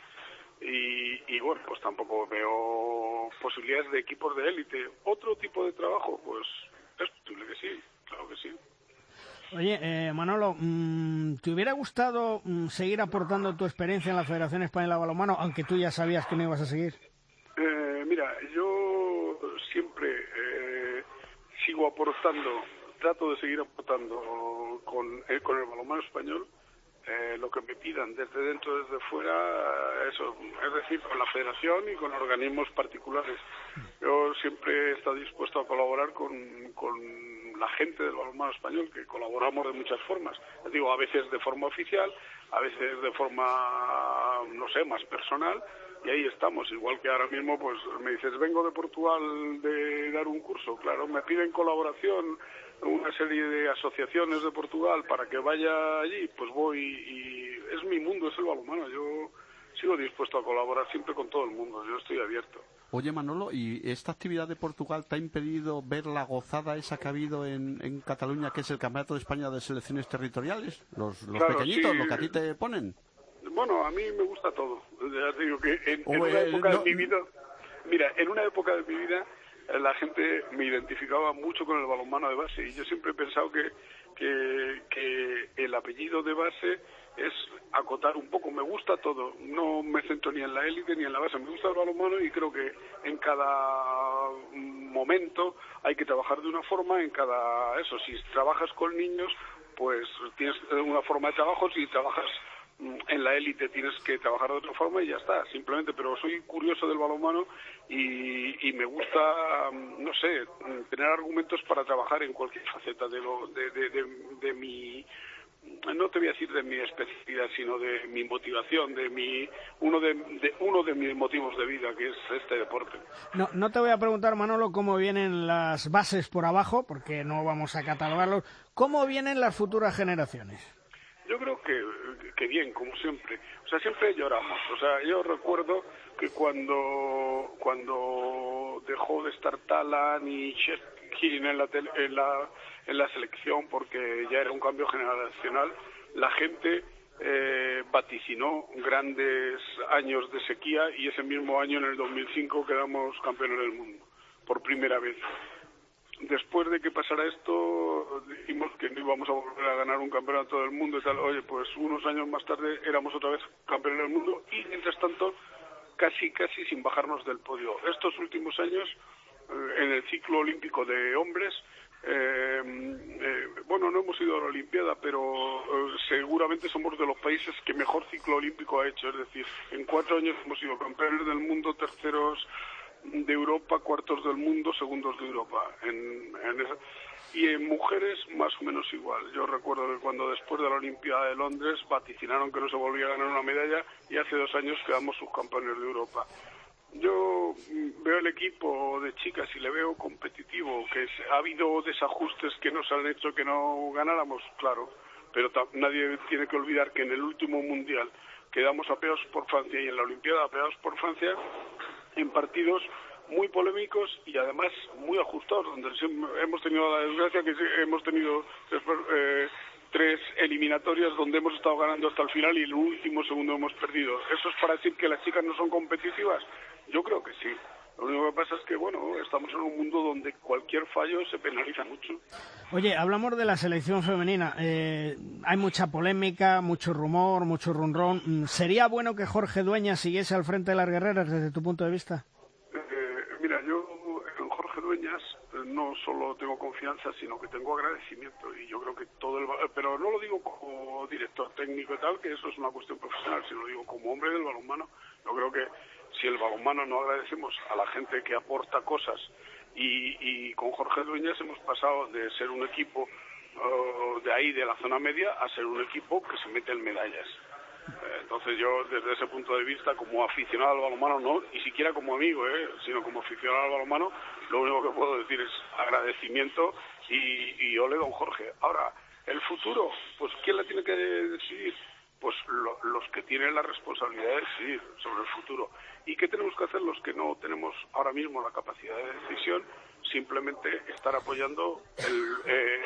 [SPEAKER 10] y, y bueno, pues tampoco veo posibilidades de equipos de élite. ¿Otro tipo de trabajo? Pues es posible que sí, claro que sí.
[SPEAKER 2] Oye, eh, Manolo, mmm, ¿te hubiera gustado mmm, seguir aportando tu experiencia en la Federación Española de Balonmano, aunque tú ya sabías que no ibas a seguir?
[SPEAKER 10] Eh, mira, yo siempre eh, sigo aportando, trato de seguir aportando con, eh, con el balonmano español eh, lo que me pidan desde dentro, desde fuera, eso, es decir, con la Federación y con organismos particulares. Yo siempre he estado dispuesto a colaborar con, con la gente del balonmano español, que colaboramos de muchas formas. Les digo, a veces de forma oficial, a veces de forma, no sé, más personal, y ahí estamos. Igual que ahora mismo, pues me dices, vengo de Portugal de dar un curso. Claro, me piden colaboración una serie de asociaciones de Portugal para que vaya allí, pues voy y es mi mundo, es el balonmano. Yo sigo dispuesto a colaborar siempre con todo el mundo, yo estoy abierto.
[SPEAKER 5] Oye, Manolo, ¿y esta actividad de Portugal te ha impedido ver la gozada esa que ha habido en, en Cataluña, que es el Campeonato de España de Selecciones Territoriales? Los, los claro, pequeñitos, sí. Lo que a ti te ponen.
[SPEAKER 10] Bueno, a mí me gusta todo. Ya te digo que en, en una época no... de mi vida, mira, en una época de mi vida la gente me identificaba mucho con el balonmano de base y yo siempre he pensado que, que, que el apellido de base es acotar un poco. Me gusta todo, no me centro ni en la élite ni en la base, me gusta el balonmano y creo que en cada momento hay que trabajar de una forma, en cada eso, si trabajas con niños pues tienes una forma de trabajo, si trabajas en la élite tienes que trabajar de otra forma y ya está, simplemente. Pero soy curioso del balonmano y, y me gusta, no sé, tener argumentos para trabajar en cualquier faceta de, lo, de, de, de, de mi, no te voy a decir de mi especialidad, sino de mi motivación, de mi uno de, de uno de mis motivos de vida, que es este deporte.
[SPEAKER 2] No, no te voy a preguntar, Manolo, cómo vienen las bases por abajo, porque no vamos a catalogarlos. ¿Cómo vienen las futuras generaciones?
[SPEAKER 10] Yo creo que, que bien, como siempre. O sea, siempre lloramos. O sea, yo recuerdo que cuando cuando dejó de estar Talan y Sheskin en la, tele, en la en la selección, porque ya era un cambio generacional, la gente eh, vaticinó grandes años de sequía y ese mismo año, en el dos mil cinco, quedamos campeones del mundo, por primera vez. Después de que pasara esto, dijimos que no íbamos a volver a ganar un campeonato del mundo y tal. Oye, pues unos años más tarde éramos otra vez campeones del mundo y, mientras tanto, casi, casi sin bajarnos del podio. Estos últimos años, eh, en el ciclo olímpico de hombres, eh, eh, bueno, no hemos ido a la Olimpiada, pero eh, seguramente somos de los países que mejor ciclo olímpico ha hecho. Es decir, en cuatro años hemos sido campeones del mundo, terceros de Europa, cuartos del mundo, segundos de Europa. En, en esa, y en mujeres más o menos igual. Yo recuerdo que cuando después de la Olimpiada de Londres vaticinaron que no se volvía a ganar una medalla y hace dos años quedamos subcampeones de Europa. Yo veo el equipo de chicas y le veo competitivo, que ha habido desajustes que nos han hecho que no ganáramos, claro, pero nadie tiene que olvidar que en el último mundial quedamos apeados por Francia y en la Olimpiada apeados por Francia en partidos muy polémicos y además muy ajustados, donde hemos tenido la desgracia que hemos tenido después, eh, tres eliminatorias donde hemos estado ganando hasta el final y el último segundo hemos perdido. ¿Eso es para decir que las chicas no son competitivas? Yo creo que sí. Lo único que pasa es que, bueno, estamos en un mundo donde cualquier fallo se penaliza mucho.
[SPEAKER 2] Oye, hablamos de la selección femenina. Eh, hay mucha polémica, mucho rumor, mucho run-run. ¿Sería bueno que Jorge Dueñas siguiese al frente de las guerreras desde tu punto de vista?
[SPEAKER 10] Eh, mira, yo en Jorge Dueñas no solo tengo confianza, sino que tengo agradecimiento. Y yo creo que todo el... Pero no lo digo como director técnico y tal, que eso es una cuestión profesional, sino lo digo como hombre del balonmano. Yo creo que si el balonmano no agradecemos a la gente que aporta cosas y, y con Jorge Dueñas hemos pasado de ser un equipo uh, de ahí, de la zona media, a ser un equipo que se mete en medallas. Eh, entonces yo, desde ese punto de vista, como aficionado al balonmano, no, ni siquiera como amigo, eh, sino como aficionado al balonmano, lo único que puedo decir es agradecimiento y, y ole don Jorge. Ahora, el futuro, pues ¿quién la tiene que decidir? Pues lo, los que tienen la responsabilidad de decidir sobre el futuro. ¿Y qué tenemos que hacer los que no tenemos ahora mismo la capacidad de decisión? Simplemente estar apoyando el, eh,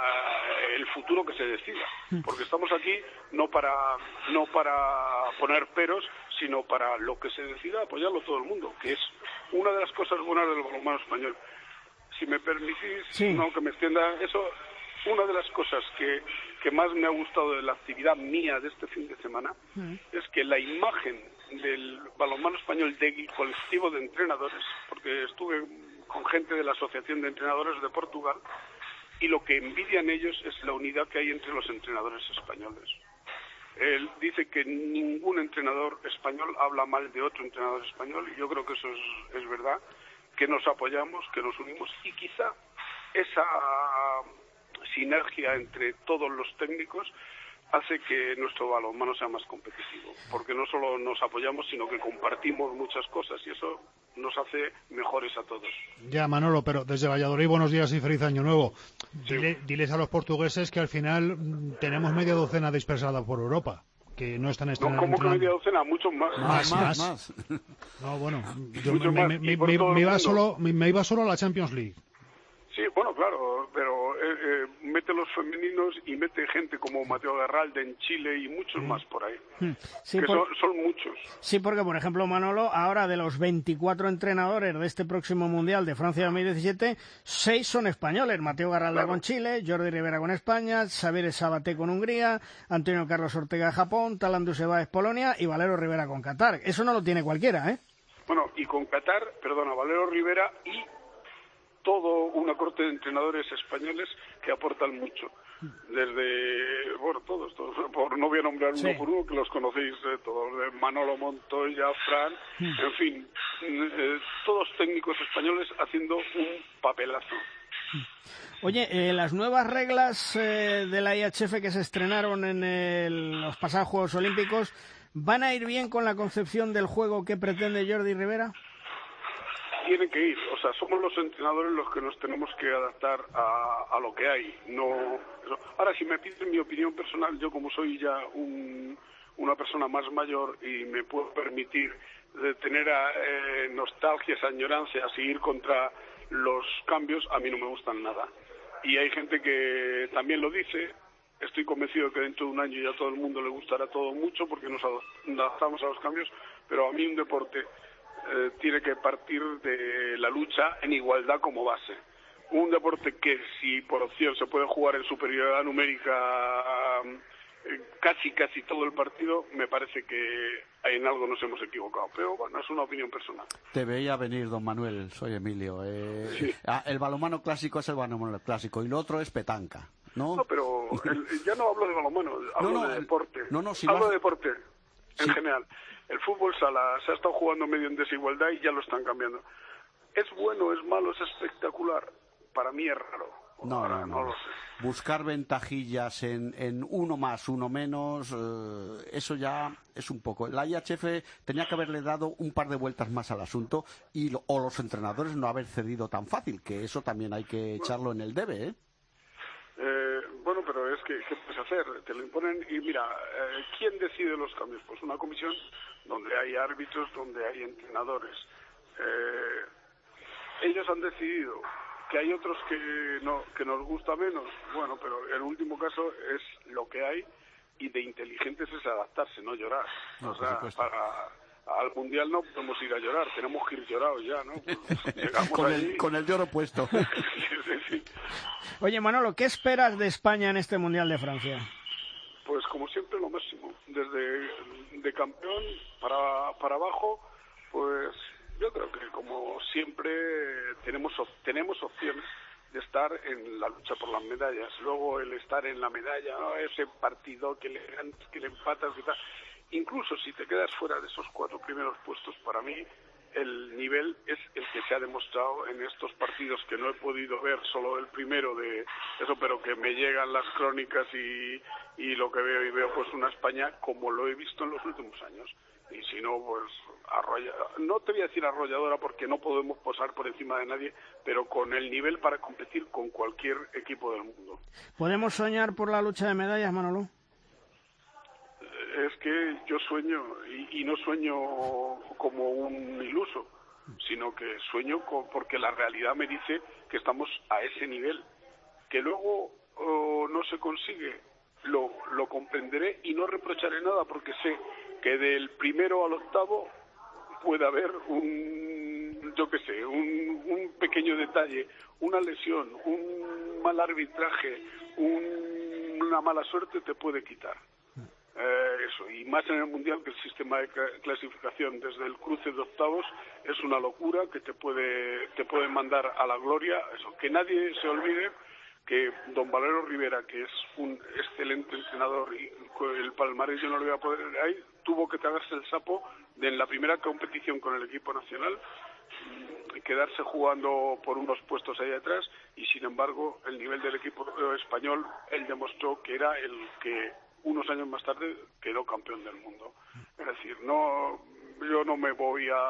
[SPEAKER 10] a, el futuro que se decida. Porque estamos aquí no para no para poner peros, sino para lo que se decida apoyarlo todo el mundo, que es una de las cosas buenas del balonmano español. Si me permitís, sí. No que me extienda eso, una de las cosas que, que más me ha gustado de la actividad mía de este fin de semana mm. es que la imagen del balonmano español del colectivo de entrenadores, porque estuve con gente de la Asociación de Entrenadores de Portugal, y lo que envidian ellos es la unidad que hay entre los entrenadores españoles. Él dice que ningún entrenador español habla mal de otro entrenador español, y yo creo que eso es, es verdad, que nos apoyamos, que nos unimos, y quizá esa sinergia entre todos los técnicos hace que nuestro balonmano sea más competitivo, porque no solo nos apoyamos, sino que compartimos muchas cosas y eso nos hace mejores a todos.
[SPEAKER 3] Ya, Manolo, pero desde Valladolid, buenos días y feliz año nuevo. Dile, diles a los portugueses que al final tenemos media docena dispersada por Europa, que no están estrenando.
[SPEAKER 10] No, ¿cómo que media docena? Muchos más.
[SPEAKER 3] Más, más. más. No, bueno, yo me, me, me, me, me, iba solo, me, me iba solo a la Champions League.
[SPEAKER 10] Sí, bueno, claro, pero eh, eh, mete los femeninos y mete gente como Mateo Garralde en Chile y muchos mm. más por ahí. Mm. Sí, que por... son, son muchos.
[SPEAKER 2] Sí, porque, por ejemplo, Manolo, ahora de los veinticuatro entrenadores de este próximo Mundial de Francia dos mil diecisiete, seis son españoles. Mateo Garralde claro. con Chile, Jordi Rivera con España, Xavier Sabaté con Hungría, Antonio Carlos Ortega Japón, Talan Dussebaes Polonia y Valero Rivera con Qatar. Eso no lo tiene cualquiera, ¿eh?
[SPEAKER 10] Bueno, y con Qatar, perdona, Valero Rivera y todo una corte de entrenadores españoles que aportan mucho. Desde, bueno, todos, todos, por, no voy a nombrar uno sí. por uno, que los conocéis eh, todos, de Manolo Montoya, Fran, mm. en fin, eh, todos técnicos españoles haciendo un papelazo.
[SPEAKER 2] Oye, eh, las nuevas reglas eh, de la I H F que se estrenaron en el, los pasados Juegos Olímpicos, ¿van a ir bien con la concepción del juego que pretende Jordi Rivera?
[SPEAKER 10] Tienen que ir, o sea, somos los entrenadores los que nos tenemos que adaptar a, a lo que hay. No, ahora, si me piden mi opinión personal, yo como soy ya un, una persona más mayor y me puedo permitir de tener eh, nostalgias, añorancias y ir contra los cambios, a mí no me gustan nada. Y hay gente que también lo dice. Estoy convencido que dentro de un año ya a todo el mundo le gustará todo mucho porque nos adaptamos a los cambios, pero a mí un deporte Eh, tiene que partir de la lucha en igualdad como base. Un deporte que, si por opción se puede jugar en superioridad numérica eh, casi casi todo el partido, me parece que en algo nos hemos equivocado. Pero bueno, es una opinión personal.
[SPEAKER 5] Te veía venir, don Manuel, soy Emilio. Eh,
[SPEAKER 10] sí.
[SPEAKER 5] ah, el balonmano clásico es el balonmano clásico y lo otro es petanca, ¿no?
[SPEAKER 10] No, pero el, ya no hablo de balonmano, hablo
[SPEAKER 5] no, no,
[SPEAKER 10] de deporte.
[SPEAKER 5] No, no, si
[SPEAKER 10] hablo
[SPEAKER 5] vas...
[SPEAKER 10] de deporte en
[SPEAKER 5] sí.
[SPEAKER 10] general. El fútbol sala se ha estado jugando medio en desigualdad y ya lo están cambiando. ¿Es bueno, es malo, es espectacular? Para mí es raro.
[SPEAKER 5] No,
[SPEAKER 10] Ahora,
[SPEAKER 5] no, no.
[SPEAKER 10] no lo sé.
[SPEAKER 5] Buscar ventajillas en, en uno más, uno menos, eh, eso ya es un poco. La I H F tenía que haberle dado un par de vueltas más al asunto y lo, o los entrenadores no haber cedido tan fácil, que eso también hay que echarlo en el debe, ¿eh?
[SPEAKER 10] Eh, bueno, pero es que, ¿qué puedes hacer? Te lo imponen y mira, eh, ¿quién decide los cambios? Pues una comisión donde hay árbitros, donde hay entrenadores. Eh, ellos han decidido que hay otros que no que nos gusta menos. Bueno, pero el último caso es lo que hay y de inteligentes es adaptarse, no llorar.
[SPEAKER 5] No,
[SPEAKER 10] o sea, para... al Mundial no podemos ir a llorar, tenemos que ir llorados ya, ¿no? Pues llegamos
[SPEAKER 5] con,
[SPEAKER 10] allí...
[SPEAKER 5] el, con el lloro puesto.
[SPEAKER 10] sí, sí, sí.
[SPEAKER 2] Oye, Manolo, ¿qué esperas de España en este Mundial de Francia?
[SPEAKER 10] Pues como siempre lo máximo, desde de campeón para, para abajo, pues yo creo que como siempre tenemos tenemos opciones de estar en la lucha por las medallas. Luego el estar en la medalla, ¿no? Ese partido que le que le empatas y tal. Incluso si te quedas fuera de esos cuatro primeros puestos, para mí el nivel es el que se ha demostrado en estos partidos que no he podido ver, solo el primero de eso, pero que me llegan las crónicas y, y lo que veo y veo pues una España como lo he visto en los últimos años. Y si no, pues arrolla... no te voy a decir arrolladora porque no podemos posar por encima de nadie, pero con el nivel para competir con cualquier equipo del mundo.
[SPEAKER 2] ¿Podemos soñar por la lucha de medallas, Manolo?
[SPEAKER 10] Es que yo sueño, y, y no sueño como un iluso, sino que sueño con, porque la realidad me dice que estamos a ese nivel. Que luego oh, no se consigue, lo, lo comprenderé y no reprocharé nada, porque sé que del primero al octavo puede haber un, yo qué sé, un, un pequeño detalle, una lesión, un mal arbitraje, un, una mala suerte te puede quitar. Eh, eso, y más en el Mundial, que el sistema de clasificación desde el cruce de octavos es una locura que te puede te puede mandar a la gloria. Eso, que nadie se olvide que don Valero Rivera, que es un excelente entrenador y el palmarés yo no lo voy a poder ahí, tuvo que tragarse el sapo de en la primera competición con el equipo nacional, quedarse jugando por unos puestos ahí atrás, y sin embargo el nivel del equipo español, él demostró que era el que unos años más tarde quedó campeón del mundo. Es decir, no, yo no me voy a,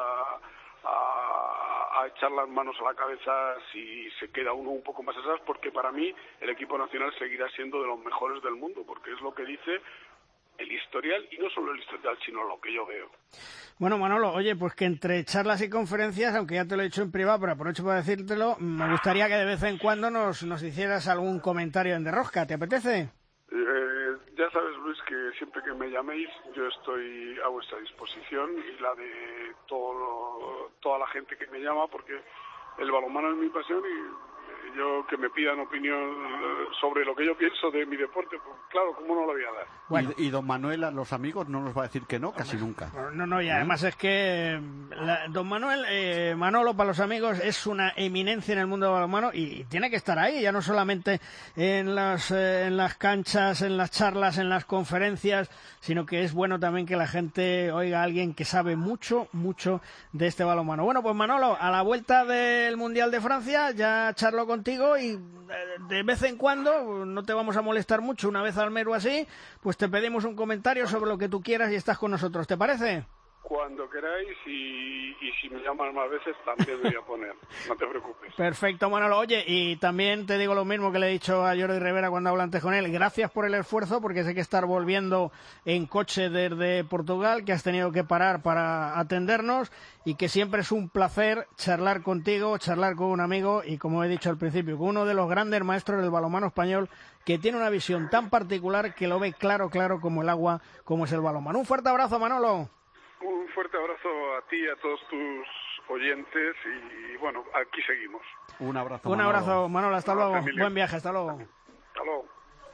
[SPEAKER 10] a, a echar las manos a la cabeza si se queda uno un poco más atrás, porque para mí el equipo nacional seguirá siendo de los mejores del mundo, porque es lo que dice el historial, y no solo el historial, sino lo que yo veo.
[SPEAKER 2] Bueno, Manolo, oye, pues que entre charlas y conferencias, aunque ya te lo he dicho en privado, pero aprovecho para decírtelo, me gustaría que de vez en cuando nos, nos hicieras algún comentario en De Rosca, ¿te apetece?
[SPEAKER 10] Eh, ya sabes, Luis, que siempre que me llaméis yo estoy a vuestra disposición, y la de todo, toda la gente que me llama, porque el balonmano es mi pasión, y yo que me pidan opinión sobre lo que yo pienso de mi deporte, pues claro, ¿cómo no lo voy a dar?
[SPEAKER 5] Bueno. Y, y don Manuel a los amigos no nos va a decir que no, casi nunca.
[SPEAKER 2] No, no, y además es que la, don Manuel, eh, Manolo para los amigos es una eminencia en el mundo del balonmano y tiene que estar ahí, ya no solamente en las, eh, en las canchas, en las charlas, en las conferencias, sino que es bueno también que la gente oiga a alguien que sabe mucho, mucho de este balonmano. Bueno, pues Manolo, a la vuelta del Mundial de Francia ya charlo contigo y de vez en cuando, no te vamos a molestar mucho, una vez al mes o así, pues te pedimos un comentario sobre lo que tú quieras y estás con nosotros, ¿te parece?
[SPEAKER 10] Cuando queráis, y, y si me llaman más veces también me voy a poner, no te preocupes.
[SPEAKER 2] Perfecto, Manolo. Oye, y también te digo lo mismo que le he dicho a Jordi Rivera cuando hablo antes con él, gracias por el esfuerzo, porque sé que estar volviendo en coche desde Portugal, que has tenido que parar para atendernos, y que siempre es un placer charlar contigo, charlar con un amigo, y como he dicho al principio, con uno de los grandes maestros del balonmano español, que tiene una visión tan particular que lo ve claro, claro como el agua, como es el balonmano. Un fuerte abrazo, Manolo.
[SPEAKER 10] Un fuerte abrazo a ti y a todos tus oyentes, y bueno, aquí seguimos.
[SPEAKER 5] Un abrazo,
[SPEAKER 2] Un
[SPEAKER 5] Manolo.
[SPEAKER 2] abrazo, Manolo, hasta
[SPEAKER 10] Hola,
[SPEAKER 2] luego.
[SPEAKER 10] familia.
[SPEAKER 2] Buen viaje, hasta luego.
[SPEAKER 10] Hasta luego.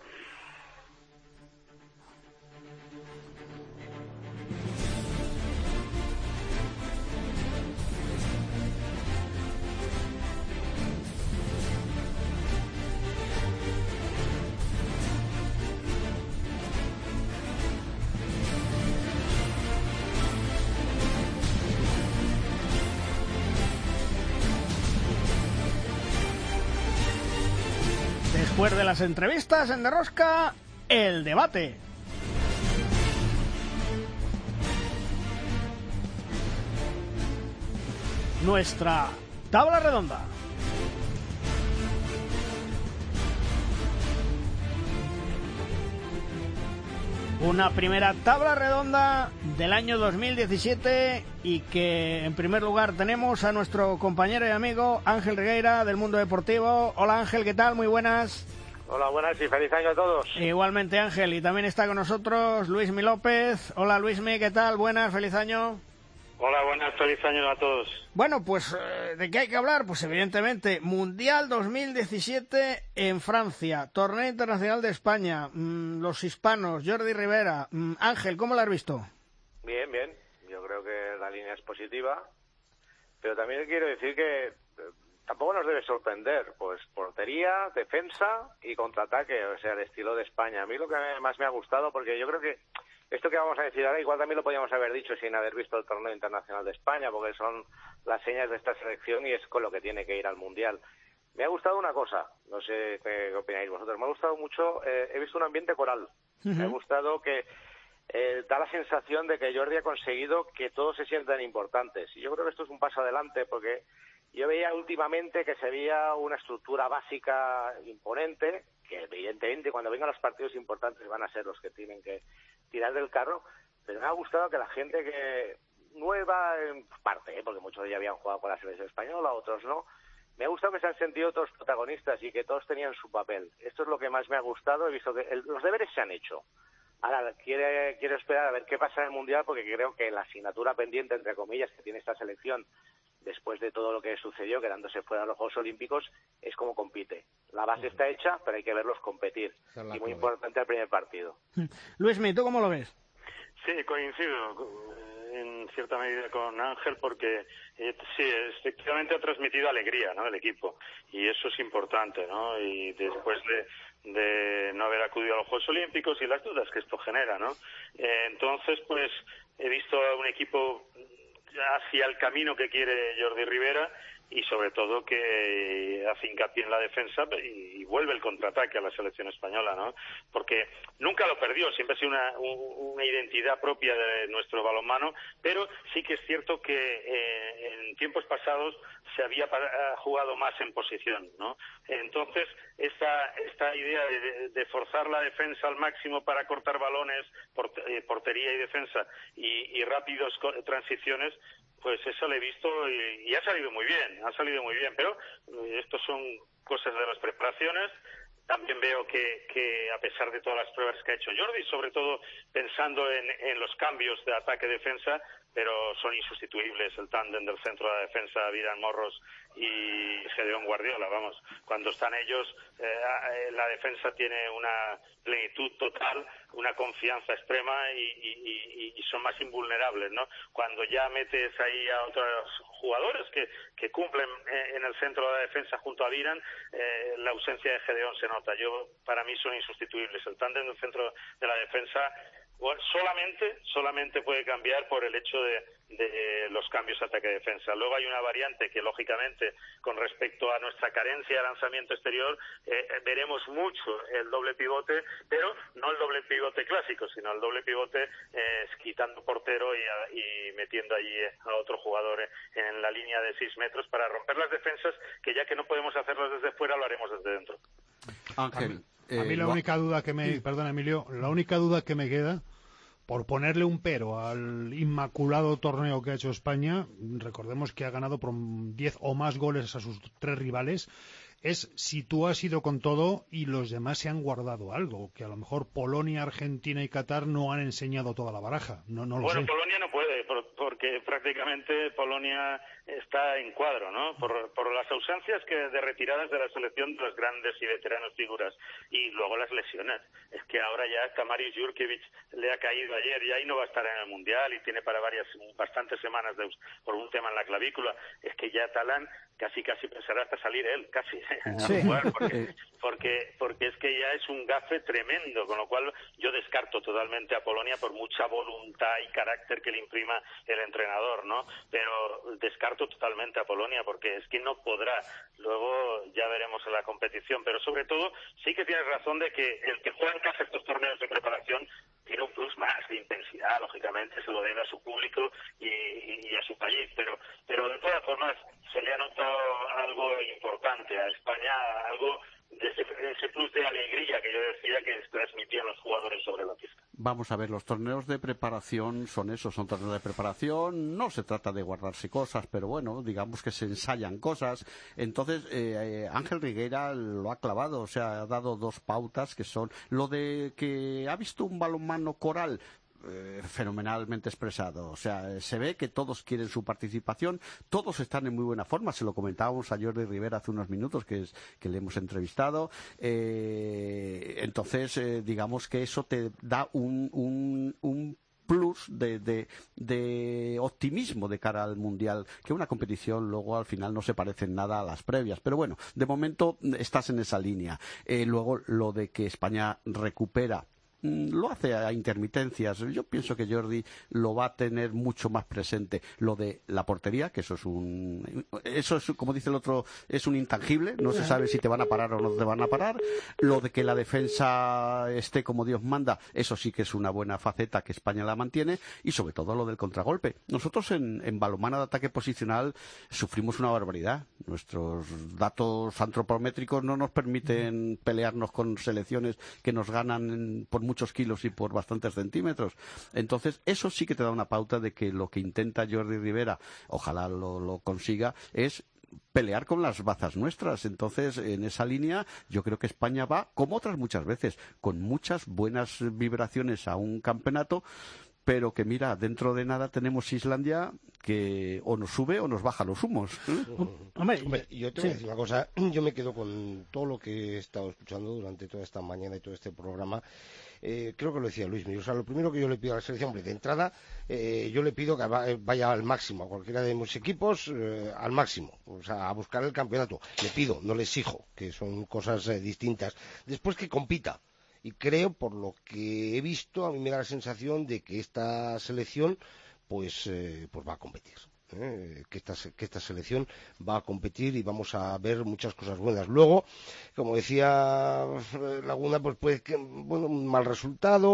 [SPEAKER 2] Después de las entrevistas en De Rosca, el debate. Nuestra tabla redonda. Una primera tabla redonda del año dos mil diecisiete, y que en primer lugar tenemos a nuestro compañero y amigo Ángel Regueira del Mundo Deportivo. Hola Ángel, ¿qué tal? Muy buenas.
[SPEAKER 11] Hola, buenas y feliz año a todos.
[SPEAKER 2] Igualmente Ángel, y también está con nosotros Luismi López. Hola Luismi, ¿qué tal? Buenas, feliz año.
[SPEAKER 11] Hola, buenas, feliz año a todos.
[SPEAKER 2] Bueno, pues ¿de qué hay que hablar? Pues evidentemente, Mundial dos mil diecisiete en Francia, Torneo Internacional de España, mmm, los hispanos, Jordi Rivera. Mmm, Ángel, ¿cómo lo has visto?
[SPEAKER 11] Bien, bien, yo creo que la línea es positiva, pero también quiero decir que eh, tampoco nos debe sorprender, pues portería, defensa y contraataque, o sea, el estilo de España. A mí lo que más me ha gustado, porque yo creo que esto que vamos a decir ahora igual también lo podíamos haber dicho sin haber visto el Torneo Internacional de España, porque son las señas de esta selección y es con lo que tiene que ir al Mundial. Me ha gustado una cosa, no sé qué, qué opináis vosotros, me ha gustado mucho, eh, he visto un ambiente coral. Uh-huh. Me ha gustado que eh, da la sensación de que Jordi ha conseguido que todos se sientan importantes. Y yo creo que esto es un paso adelante, porque yo veía últimamente que se veía una estructura básica imponente, que evidentemente cuando vengan los partidos importantes van a ser los que tienen que tirar del carro, pero me ha gustado que la gente que nueva en parte, ¿eh? porque muchos ya habían jugado con la selección española, otros no, me ha gustado que se han sentido todos protagonistas y que todos tenían su papel. Esto es lo que más me ha gustado, he visto que el, los deberes se han hecho. Ahora quiere, quiero esperar a ver qué pasa en el Mundial, porque creo que la asignatura pendiente, entre comillas, que tiene esta selección después de todo lo que sucedió, quedándose fuera de los Juegos Olímpicos, es cómo compite. La base está hecha, pero hay que verlos competir. Y muy importante el primer partido.
[SPEAKER 2] Luismi, ¿tú cómo lo ves?
[SPEAKER 12] Sí, coincido en cierta medida con Ángel, porque eh, sí, efectivamente ha transmitido alegría, ¿no?, el equipo, y eso es importante, ¿no? Y después de, de no haber acudido a los Juegos Olímpicos y las dudas que esto genera, ¿no? Eh, entonces, pues he visto a un equipo hacia el camino que quiere Jordi Rivera, y sobre todo que hace hincapié en la defensa y, y vuelve el contraataque a la selección española, ¿no? Porque nunca lo perdió, siempre ha sido una, una identidad propia de nuestro balonmano, pero sí que es cierto que eh, en tiempos pasados se había jugado más en posición, ¿no? Entonces, esta, esta idea de, de forzar la defensa al máximo para cortar balones, portería y defensa, y, y rápidos transiciones, pues eso lo he visto y, y ha salido muy bien, ha salido muy bien, pero estos son cosas de las preparaciones. También veo que, que a pesar de todas las pruebas que ha hecho Jordi, sobre todo pensando en, en los cambios de ataque-defensa, pero son insustituibles el tándem del centro de la defensa, Vidal Morros y Gedeón Guardiola, vamos. Cuando están ellos, eh, la defensa tiene una plenitud total, una confianza extrema y, y, y son más invulnerables, ¿no? Cuando ya metes ahí a otros jugadores que, que cumplen en el centro de la defensa junto a Viran, eh, la ausencia de Gedeón se nota. Yo, para mí son insustituibles. El tándem del centro de la defensa solamente solamente puede cambiar por el hecho de, de los cambios ataque-defensa. Luego hay una variante que, lógicamente, con respecto a nuestra carencia de lanzamiento exterior, eh, veremos mucho el doble pivote, pero no el doble pivote clásico, sino el doble pivote eh, quitando portero y, a, y metiendo allí a otro jugador en la línea de seis metros para romper las defensas, que ya que no podemos hacerlo desde fuera, lo haremos desde dentro.
[SPEAKER 3] Ángel. A mí, a mí la única duda que me... Perdona, Emilio. La única duda que me queda, por ponerle un pero al inmaculado torneo que ha hecho España, recordemos que ha ganado por diez o más goles a sus tres rivales, es si tú has ido con todo y los demás se han guardado algo, que a lo mejor Polonia, Argentina y Qatar no han enseñado toda la baraja. No, no lo
[SPEAKER 12] bueno,
[SPEAKER 3] sé.
[SPEAKER 12] Polonia no puede, por, porque prácticamente Polonia está en cuadro, ¿no? Por, por las ausencias que de retiradas de la selección de las grandes y veteranas figuras. Y luego las lesiones. Es que ahora ya hasta Marius Jurkovic le ha caído ayer y ahí no va a estar en el Mundial y tiene para varias, bastantes semanas de, por un tema en la clavícula. Es que ya Talán casi casi pensará hasta salir él, casi.
[SPEAKER 2] Sí.
[SPEAKER 12] Porque, porque, porque es que ya es un gafe tremendo, con lo cual yo descarto totalmente a Polonia por mucha voluntad y carácter que le imprima el entrenador, ¿no? Pero descarto totalmente a Polonia porque es que no podrá. Luego ya veremos en la competición, pero sobre todo sí que tienes razón de que el que juega en casa estos torneos de preparación tiene un plus más de intensidad, lógicamente se lo debe a su público y, y a su país, pero pero de todas formas se le ha notado algo importante a España, algo de ese, ese plus de alegría que yo decía que transmitían los jugadores sobre la pista.
[SPEAKER 5] Vamos a ver, los torneos de preparación son esos, son torneos de preparación, no se trata de guardarse cosas, pero bueno, digamos que se ensayan cosas. Entonces, eh, Ángel Reguera lo ha clavado, o sea, ha dado dos pautas que son lo de que ha visto un balonmano coral, Eh, fenomenalmente expresado, o sea, se ve que todos quieren su participación, todos están en muy buena forma, se lo comentábamos a Jordi Rivera hace unos minutos que, es, que le hemos entrevistado, eh, entonces eh, digamos que eso te da un, un, un plus de, de, de optimismo de cara al Mundial, que una competición luego al final no se parece en nada a las previas, pero bueno, de momento estás en esa línea. Eh, luego lo de que España recupera, lo hace a intermitencias. Yo pienso que Jordi lo va a tener mucho más presente. Lo de la portería, que eso es un... Eso es, como dice el otro, es un intangible. No se sabe si te van a parar o no te van a parar. Lo de que la defensa esté como Dios manda, eso sí que es una buena faceta que España la mantiene. Y sobre todo lo del contragolpe. Nosotros en, en balonmano de ataque posicional sufrimos una barbaridad. Nuestros datos antropométricos no nos permiten pelearnos con selecciones que nos ganan por mucho muchos kilos y por bastantes centímetros. Entonces, eso sí que te da una pauta de que lo que intenta Jordi Rivera, ojalá lo, lo consiga, es pelear con las bazas nuestras. Entonces, en esa línea, yo creo que España va, como otras muchas veces, con muchas buenas vibraciones a un campeonato, pero que mira, dentro de nada tenemos Islandia que o nos sube o nos baja los humos. ¿eh?
[SPEAKER 4] Hombre, Hombre, yo te voy a decir una cosa, yo me quedo con todo lo que he estado escuchando durante toda esta mañana y todo este programa. Eh, creo que lo decía Luis, o sea, lo primero que yo le pido a la selección, hombre, de entrada, eh, yo le pido que vaya al máximo, a cualquiera de mis equipos, eh, al máximo, o sea, a buscar el campeonato. Le pido, no le exijo, que son cosas eh, distintas. Después que compita. Y creo, por lo que he visto, a mí me da la sensación de que esta selección pues, eh, pues va a competir. ¿eh? que, esta, que esta selección va a competir y vamos a ver muchas cosas buenas. Luego, como decía Laguna, pues puede que, bueno, un mal resultado,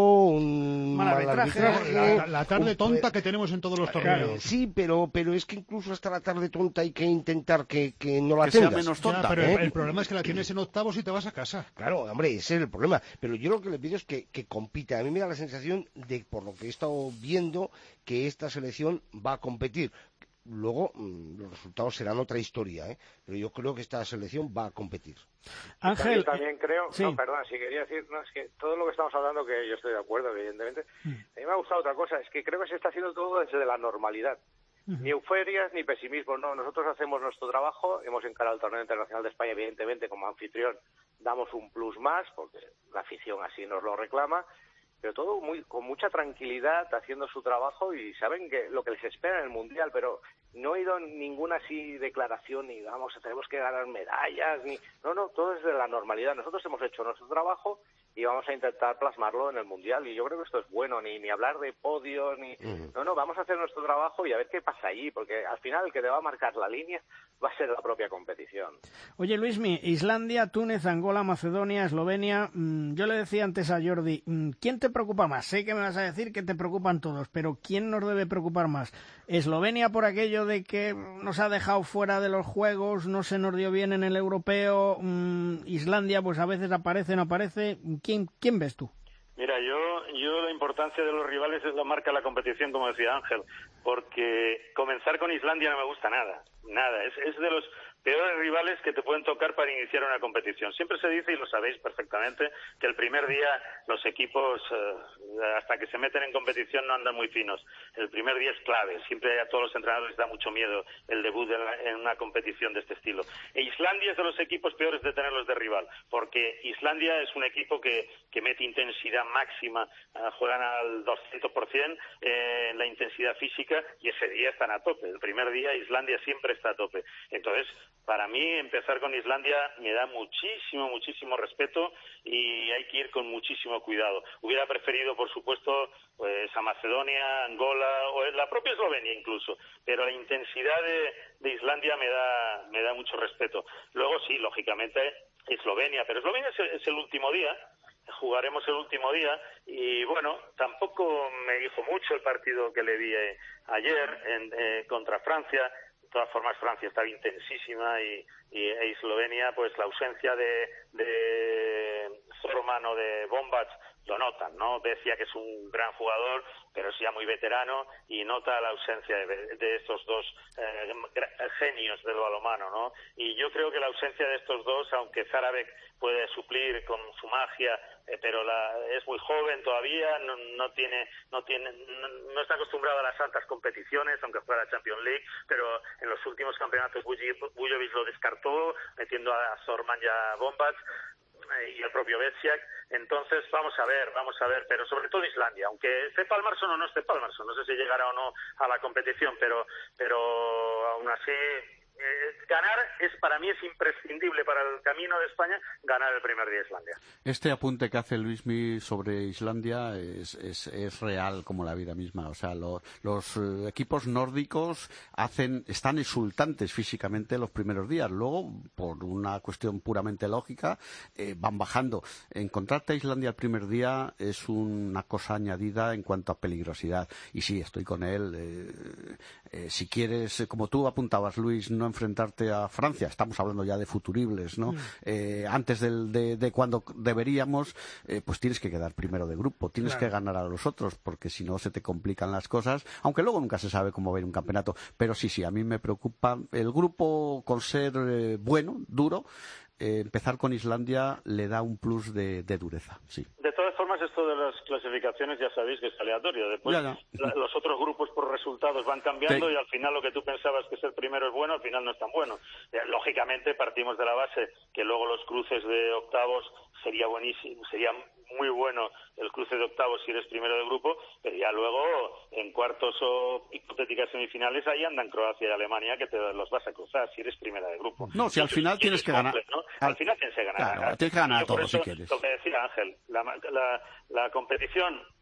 [SPEAKER 4] un mal, mal arbitraje. arbitraje
[SPEAKER 3] la, la, la tarde
[SPEAKER 4] un,
[SPEAKER 3] tonta que tenemos en todos los torneos.
[SPEAKER 4] Eh, sí, pero, pero es que incluso hasta la tarde tonta hay que intentar que, que no la
[SPEAKER 5] que
[SPEAKER 4] tengas.
[SPEAKER 5] sea menos tonta.
[SPEAKER 3] Ya, pero
[SPEAKER 4] ¿eh?
[SPEAKER 3] el, el problema es que la tienes en octavos y te vas a casa.
[SPEAKER 4] Claro, hombre, ese es el problema. Pero yo lo que le pido es que, que compita. A mí me da la sensación de, por lo que he estado viendo, que esta selección va a competir. Luego mmm, los resultados serán otra historia, ¿eh? Pero yo creo que esta selección va a competir.
[SPEAKER 11] Ángel, también, también creo,
[SPEAKER 2] sí.
[SPEAKER 11] no, perdón, si quería decir, no, es que todo lo que estamos hablando, que yo estoy de acuerdo, evidentemente, mm. a mí me ha gustado otra cosa, es que creo que se está haciendo todo desde la normalidad. Mm. Ni euforias, ni pesimismo, no, nosotros hacemos nuestro trabajo, hemos encarado el Torneo Internacional de España, evidentemente, como anfitrión, damos un plus más, porque la afición así nos lo reclama, pero todo muy con mucha tranquilidad, haciendo su trabajo, y saben que lo que les espera en el Mundial, pero no he oído ninguna así declaración, ni vamos, tenemos que ganar medallas, ni no, no, todo es de la normalidad. Nosotros hemos hecho nuestro trabajo y vamos a intentar plasmarlo en el Mundial, y yo creo que esto es bueno, ni ni hablar de podios, ni uh-huh. no, no, vamos a hacer nuestro trabajo y a ver qué pasa allí, porque al final el que te va a marcar la línea va a ser la propia competición.
[SPEAKER 2] Oye, Luismi, Islandia, Túnez, Angola, Macedonia, Eslovenia, mmm, yo le decía antes a Jordi, mmm, ¿quién te preocupa más? Sé que me vas a decir que te preocupan todos, pero ¿quién nos debe preocupar más? Eslovenia por aquello de que nos ha dejado fuera de los juegos, no se nos dio bien en el europeo, mmm, Islandia pues a veces aparece, no aparece, ¿quién, quién ves tú?
[SPEAKER 12] Mira, yo, yo la importancia de los rivales es la marca la competición, como decía Ángel, porque comenzar con Islandia no me gusta nada, nada, es, es de los peores rivales que te pueden tocar para iniciar una competición. Siempre se dice, y lo sabéis perfectamente, que el primer día los equipos, eh, hasta que se meten en competición, no andan muy finos. El primer día es clave. Siempre a todos los entrenadores les da mucho miedo el debut en, la, en una competición de este estilo. E Islandia es de los equipos peores de tenerlos de rival, porque Islandia es un equipo que, que mete intensidad máxima, eh, juegan al doscientos por ciento eh, en la intensidad física, y ese día están a tope. El primer día Islandia siempre está a tope. Entonces, para mí, empezar con Islandia me da muchísimo, muchísimo respeto, y hay que ir con muchísimo cuidado. Hubiera preferido, por supuesto, pues a Macedonia, Angola o la propia Eslovenia incluso, pero la intensidad de, de Islandia me da, me da mucho respeto. Luego sí, lógicamente, Eslovenia, pero Eslovenia es el, es el último día. Jugaremos el último día y bueno, tampoco me dijo mucho el partido que le vi eh, ayer en, eh, contra Francia. De todas formas, Francia estaba intensísima y, y e Eslovenia, pues la ausencia de, de Zorman o de Bombac lo notan, ¿no? Decía que es un gran jugador, pero es ya muy veterano y nota la ausencia de, de estos dos eh, genios del balonmano, ¿no? Y yo creo que la ausencia de estos dos, aunque Zarabek puede suplir con su magia, eh, pero la, es muy joven todavía, no, no tiene, no tiene, no, no está acostumbrado a las altas competiciones, aunque juega la Champions League, pero en los últimos campeonatos Bujovic lo descartó, metiendo a Zorman y a Bombac y el propio Betsiak. Entonces vamos a ver, vamos a ver, pero sobre todo Islandia, aunque esté Palmarsson o no esté Palmarsson, no sé si llegará o no a la competición, pero pero aún así eh, ganar es para mí es imprescindible para el camino de España, ganar el primer día Islandia.
[SPEAKER 5] Este apunte que hace Luismi sobre Islandia es, es, es real como la vida misma. O sea, lo, los eh, equipos nórdicos hacen, están exultantes físicamente los primeros días. Luego, por una cuestión puramente lógica, eh, van bajando. Encontrarte a Islandia el primer día es una cosa añadida en cuanto a peligrosidad. Y sí, estoy con él. Eh, eh, si quieres, como tú apuntabas, Luis, no enfrentarte a Francia, estamos hablando ya de futuribles, ¿no? Mm. Eh, antes del, de, de cuando deberíamos, eh, pues tienes que quedar primero de grupo, tienes claro. que ganar a los otros, porque si no se te complican las cosas, aunque luego nunca se sabe cómo va a ir un campeonato. Pero sí, sí, a mí me preocupa el grupo con ser eh, bueno, duro. Eh, empezar con Islandia le da un plus de, de dureza, sí.
[SPEAKER 12] De todas formas, esto de las clasificaciones ya sabéis que es aleatorio. Después ya, ya. La, los otros grupos por resultados van cambiando sí. y al final lo que tú pensabas que ser primero es bueno, al final no es tan bueno. Eh, lógicamente partimos de la base que luego los cruces de octavos sería buenísimo, sería muy bueno el cruce de octavos si eres primero de grupo, pero ya luego en cuartos o hipotéticas semifinales ahí andan Croacia y Alemania que te los vas a cruzar si eres primera de grupo.
[SPEAKER 5] No, si al final
[SPEAKER 12] si
[SPEAKER 5] tienes que ganar.
[SPEAKER 12] ¿no? Al, al final tienes que ganar.
[SPEAKER 5] Claro, tienes que ganar todo
[SPEAKER 12] eso,
[SPEAKER 5] si quieres.
[SPEAKER 12] Lo que decía Ángel, la, la, la competición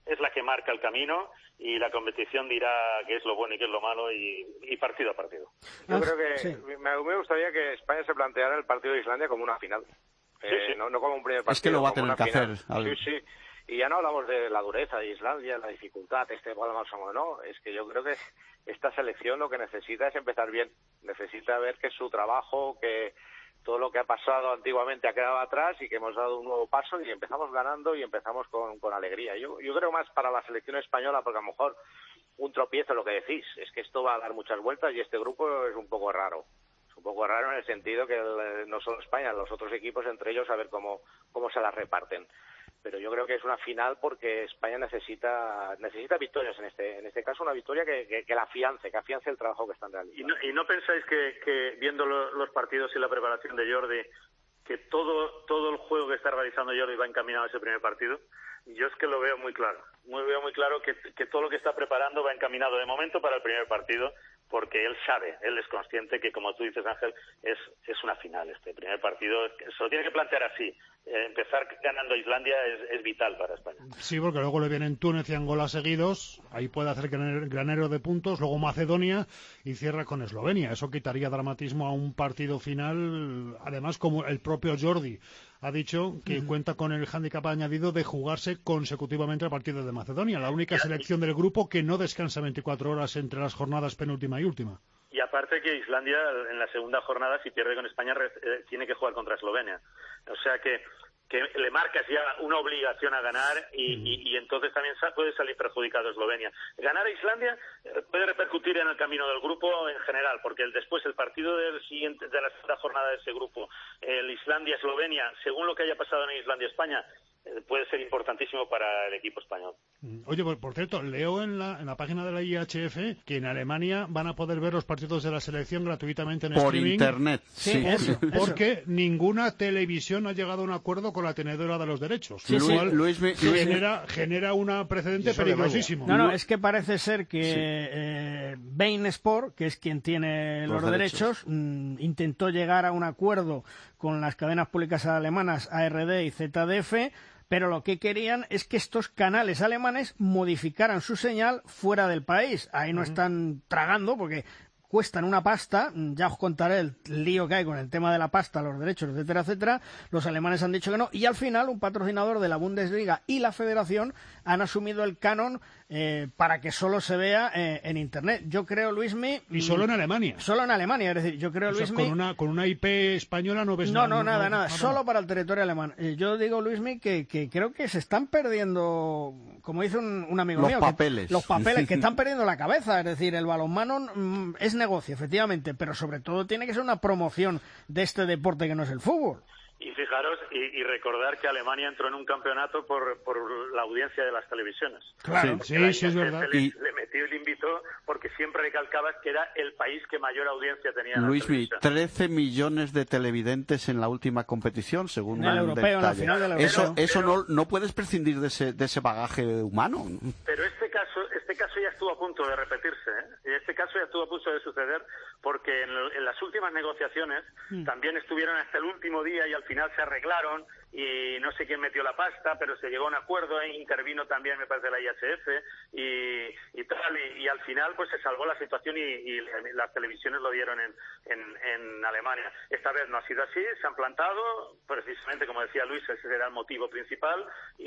[SPEAKER 12] es la que marca el camino y la competición dirá qué es lo bueno y qué es lo malo y, y partido a partido.
[SPEAKER 11] Yo creo que sí. me, me gustaría que España se planteara el partido de Islandia como una final,
[SPEAKER 12] sí,
[SPEAKER 11] eh,
[SPEAKER 12] sí.
[SPEAKER 11] No, no como un primer partido.
[SPEAKER 5] Es que lo va a tener que
[SPEAKER 11] final.
[SPEAKER 5] hacer. Al...
[SPEAKER 11] Sí, sí. Y ya no hablamos de la dureza de Islandia, la dificultad, este balón o no. Es que yo creo que esta selección lo que necesita es empezar bien. Necesita ver que su trabajo, que todo lo que ha pasado antiguamente ha quedado atrás y que hemos dado un nuevo paso y empezamos ganando y empezamos con, con alegría. Yo, yo creo más para la selección española, porque a lo mejor un tropiezo, lo que decís, es que esto va a dar muchas vueltas y este grupo es un poco raro. Es un poco raro en el sentido que el, no solo España, los otros equipos entre ellos a ver cómo, cómo se las reparten. Pero yo creo que es una final porque España necesita necesita victorias en este en este caso, una victoria que, que, que la afiance, que afiance el trabajo que están realizando.
[SPEAKER 12] ¿Y no, y no pensáis que, que viendo lo, los partidos y la preparación de Jordi, que todo todo el juego que está realizando Jordi va encaminado a ese primer partido? Yo es que lo veo muy claro, muy veo muy claro que, que todo lo que está preparando va encaminado de momento para el primer partido, porque él sabe, él es consciente que, como tú dices, Ángel, es es una final. Este primer partido se lo tiene que plantear así. Eh, empezar ganando a Islandia es, es vital para España.
[SPEAKER 3] Sí, porque luego le vienen Túnez y Angola seguidos, ahí puede hacer granero de puntos, luego Macedonia y cierra con Eslovenia. Eso quitaría dramatismo a un partido final, además como el propio Jordi ha dicho que uh-huh. cuenta con el hándicap añadido de jugarse consecutivamente el partido de Macedonia, la única selección del grupo que no descansa veinticuatro horas entre las jornadas penúltima y última.
[SPEAKER 12] Y aparte que Islandia en la segunda jornada, si pierde con España, eh, tiene que jugar contra Eslovenia. O sea que, que le marcas ya una obligación a ganar y, mm. y, y entonces también puede salir perjudicado Eslovenia. Ganar a Islandia eh, puede repercutir en el camino del grupo en general, porque el, después el partido del siguiente de la segunda jornada de ese grupo, el Islandia-Eslovenia, según lo que haya pasado en Islandia-España, puede ser importantísimo para el equipo español.
[SPEAKER 3] Oye, por, por cierto, leo en la, en la página de la I H F que en Alemania van a poder ver los partidos de la selección gratuitamente en
[SPEAKER 5] por
[SPEAKER 3] streaming.
[SPEAKER 5] Por internet, sí.
[SPEAKER 3] sí. Eso, porque eso. Ninguna televisión ha llegado a un acuerdo con la tenedora de los derechos.
[SPEAKER 2] Sí,
[SPEAKER 3] lo
[SPEAKER 2] sí.
[SPEAKER 3] cual
[SPEAKER 2] Luis, Luis,
[SPEAKER 3] genera, genera una precedente peligrosísimo.
[SPEAKER 2] No, no, es que parece ser que sí. eh, Bein Sport, que es quien tiene los, los derechos, derechos mm, intentó llegar a un acuerdo con las cadenas públicas alemanas A R D y Z D F, pero lo que querían es que estos canales alemanes modificaran su señal fuera del país. Ahí no uh-huh. están tragando porque cuestan una pasta, ya os contaré el lío que hay con el tema de la pasta, los derechos, etcétera, etcétera. Los alemanes han dicho que no, y al final un patrocinador de la Bundesliga y la Federación han asumido el canon eh, para que solo se vea eh, en Internet. Yo creo, Luismi...
[SPEAKER 3] Y solo en Alemania.
[SPEAKER 2] Solo en Alemania, es decir, yo creo,
[SPEAKER 3] o sea,
[SPEAKER 2] Luismi...
[SPEAKER 3] Con una, con una I P española no ves
[SPEAKER 2] no,
[SPEAKER 3] nada.
[SPEAKER 2] No, no, nada,
[SPEAKER 3] no,
[SPEAKER 2] nada,
[SPEAKER 3] nada.
[SPEAKER 2] Solo para el territorio alemán. Eh, yo digo, Luismi, que, que creo que se están perdiendo, como dice un, un amigo
[SPEAKER 5] los
[SPEAKER 2] mío...
[SPEAKER 5] Papeles.
[SPEAKER 2] Que, los papeles. que están perdiendo la cabeza. Es decir, el balonmano mm, es negocio, efectivamente, pero sobre todo tiene que ser una promoción de este deporte que no es el fútbol.
[SPEAKER 12] Y fijaros y, y recordar que Alemania entró en un campeonato por, por la audiencia de las televisiones.
[SPEAKER 3] Claro, sí, sí, sí es verdad.
[SPEAKER 12] Le, le metió y le invitó porque siempre recalcabas que era el país que mayor audiencia tenía en
[SPEAKER 5] Luis,
[SPEAKER 12] la televisión.
[SPEAKER 5] trece millones de televidentes en la última competición, según
[SPEAKER 2] el europeo, en la final del europeo.
[SPEAKER 5] Eso, eso
[SPEAKER 12] pero,
[SPEAKER 5] no, no puedes prescindir de ese, de ese bagaje humano.
[SPEAKER 12] Pero este caso, este caso ya estuvo a punto de repetirse, ¿eh? Este caso ya estuvo a punto de suceder porque en, en las últimas negociaciones mm. también estuvieron hasta el último día y al final se arreglaron y no sé quién metió la pasta, pero se llegó a un acuerdo e intervino también, me parece, la I H F y, y tal, y, y al final pues se salvó la situación y, y las televisiones lo dieron en, en, en Alemania. Esta vez no ha sido así, se han plantado, precisamente como decía Luis, ese era el motivo principal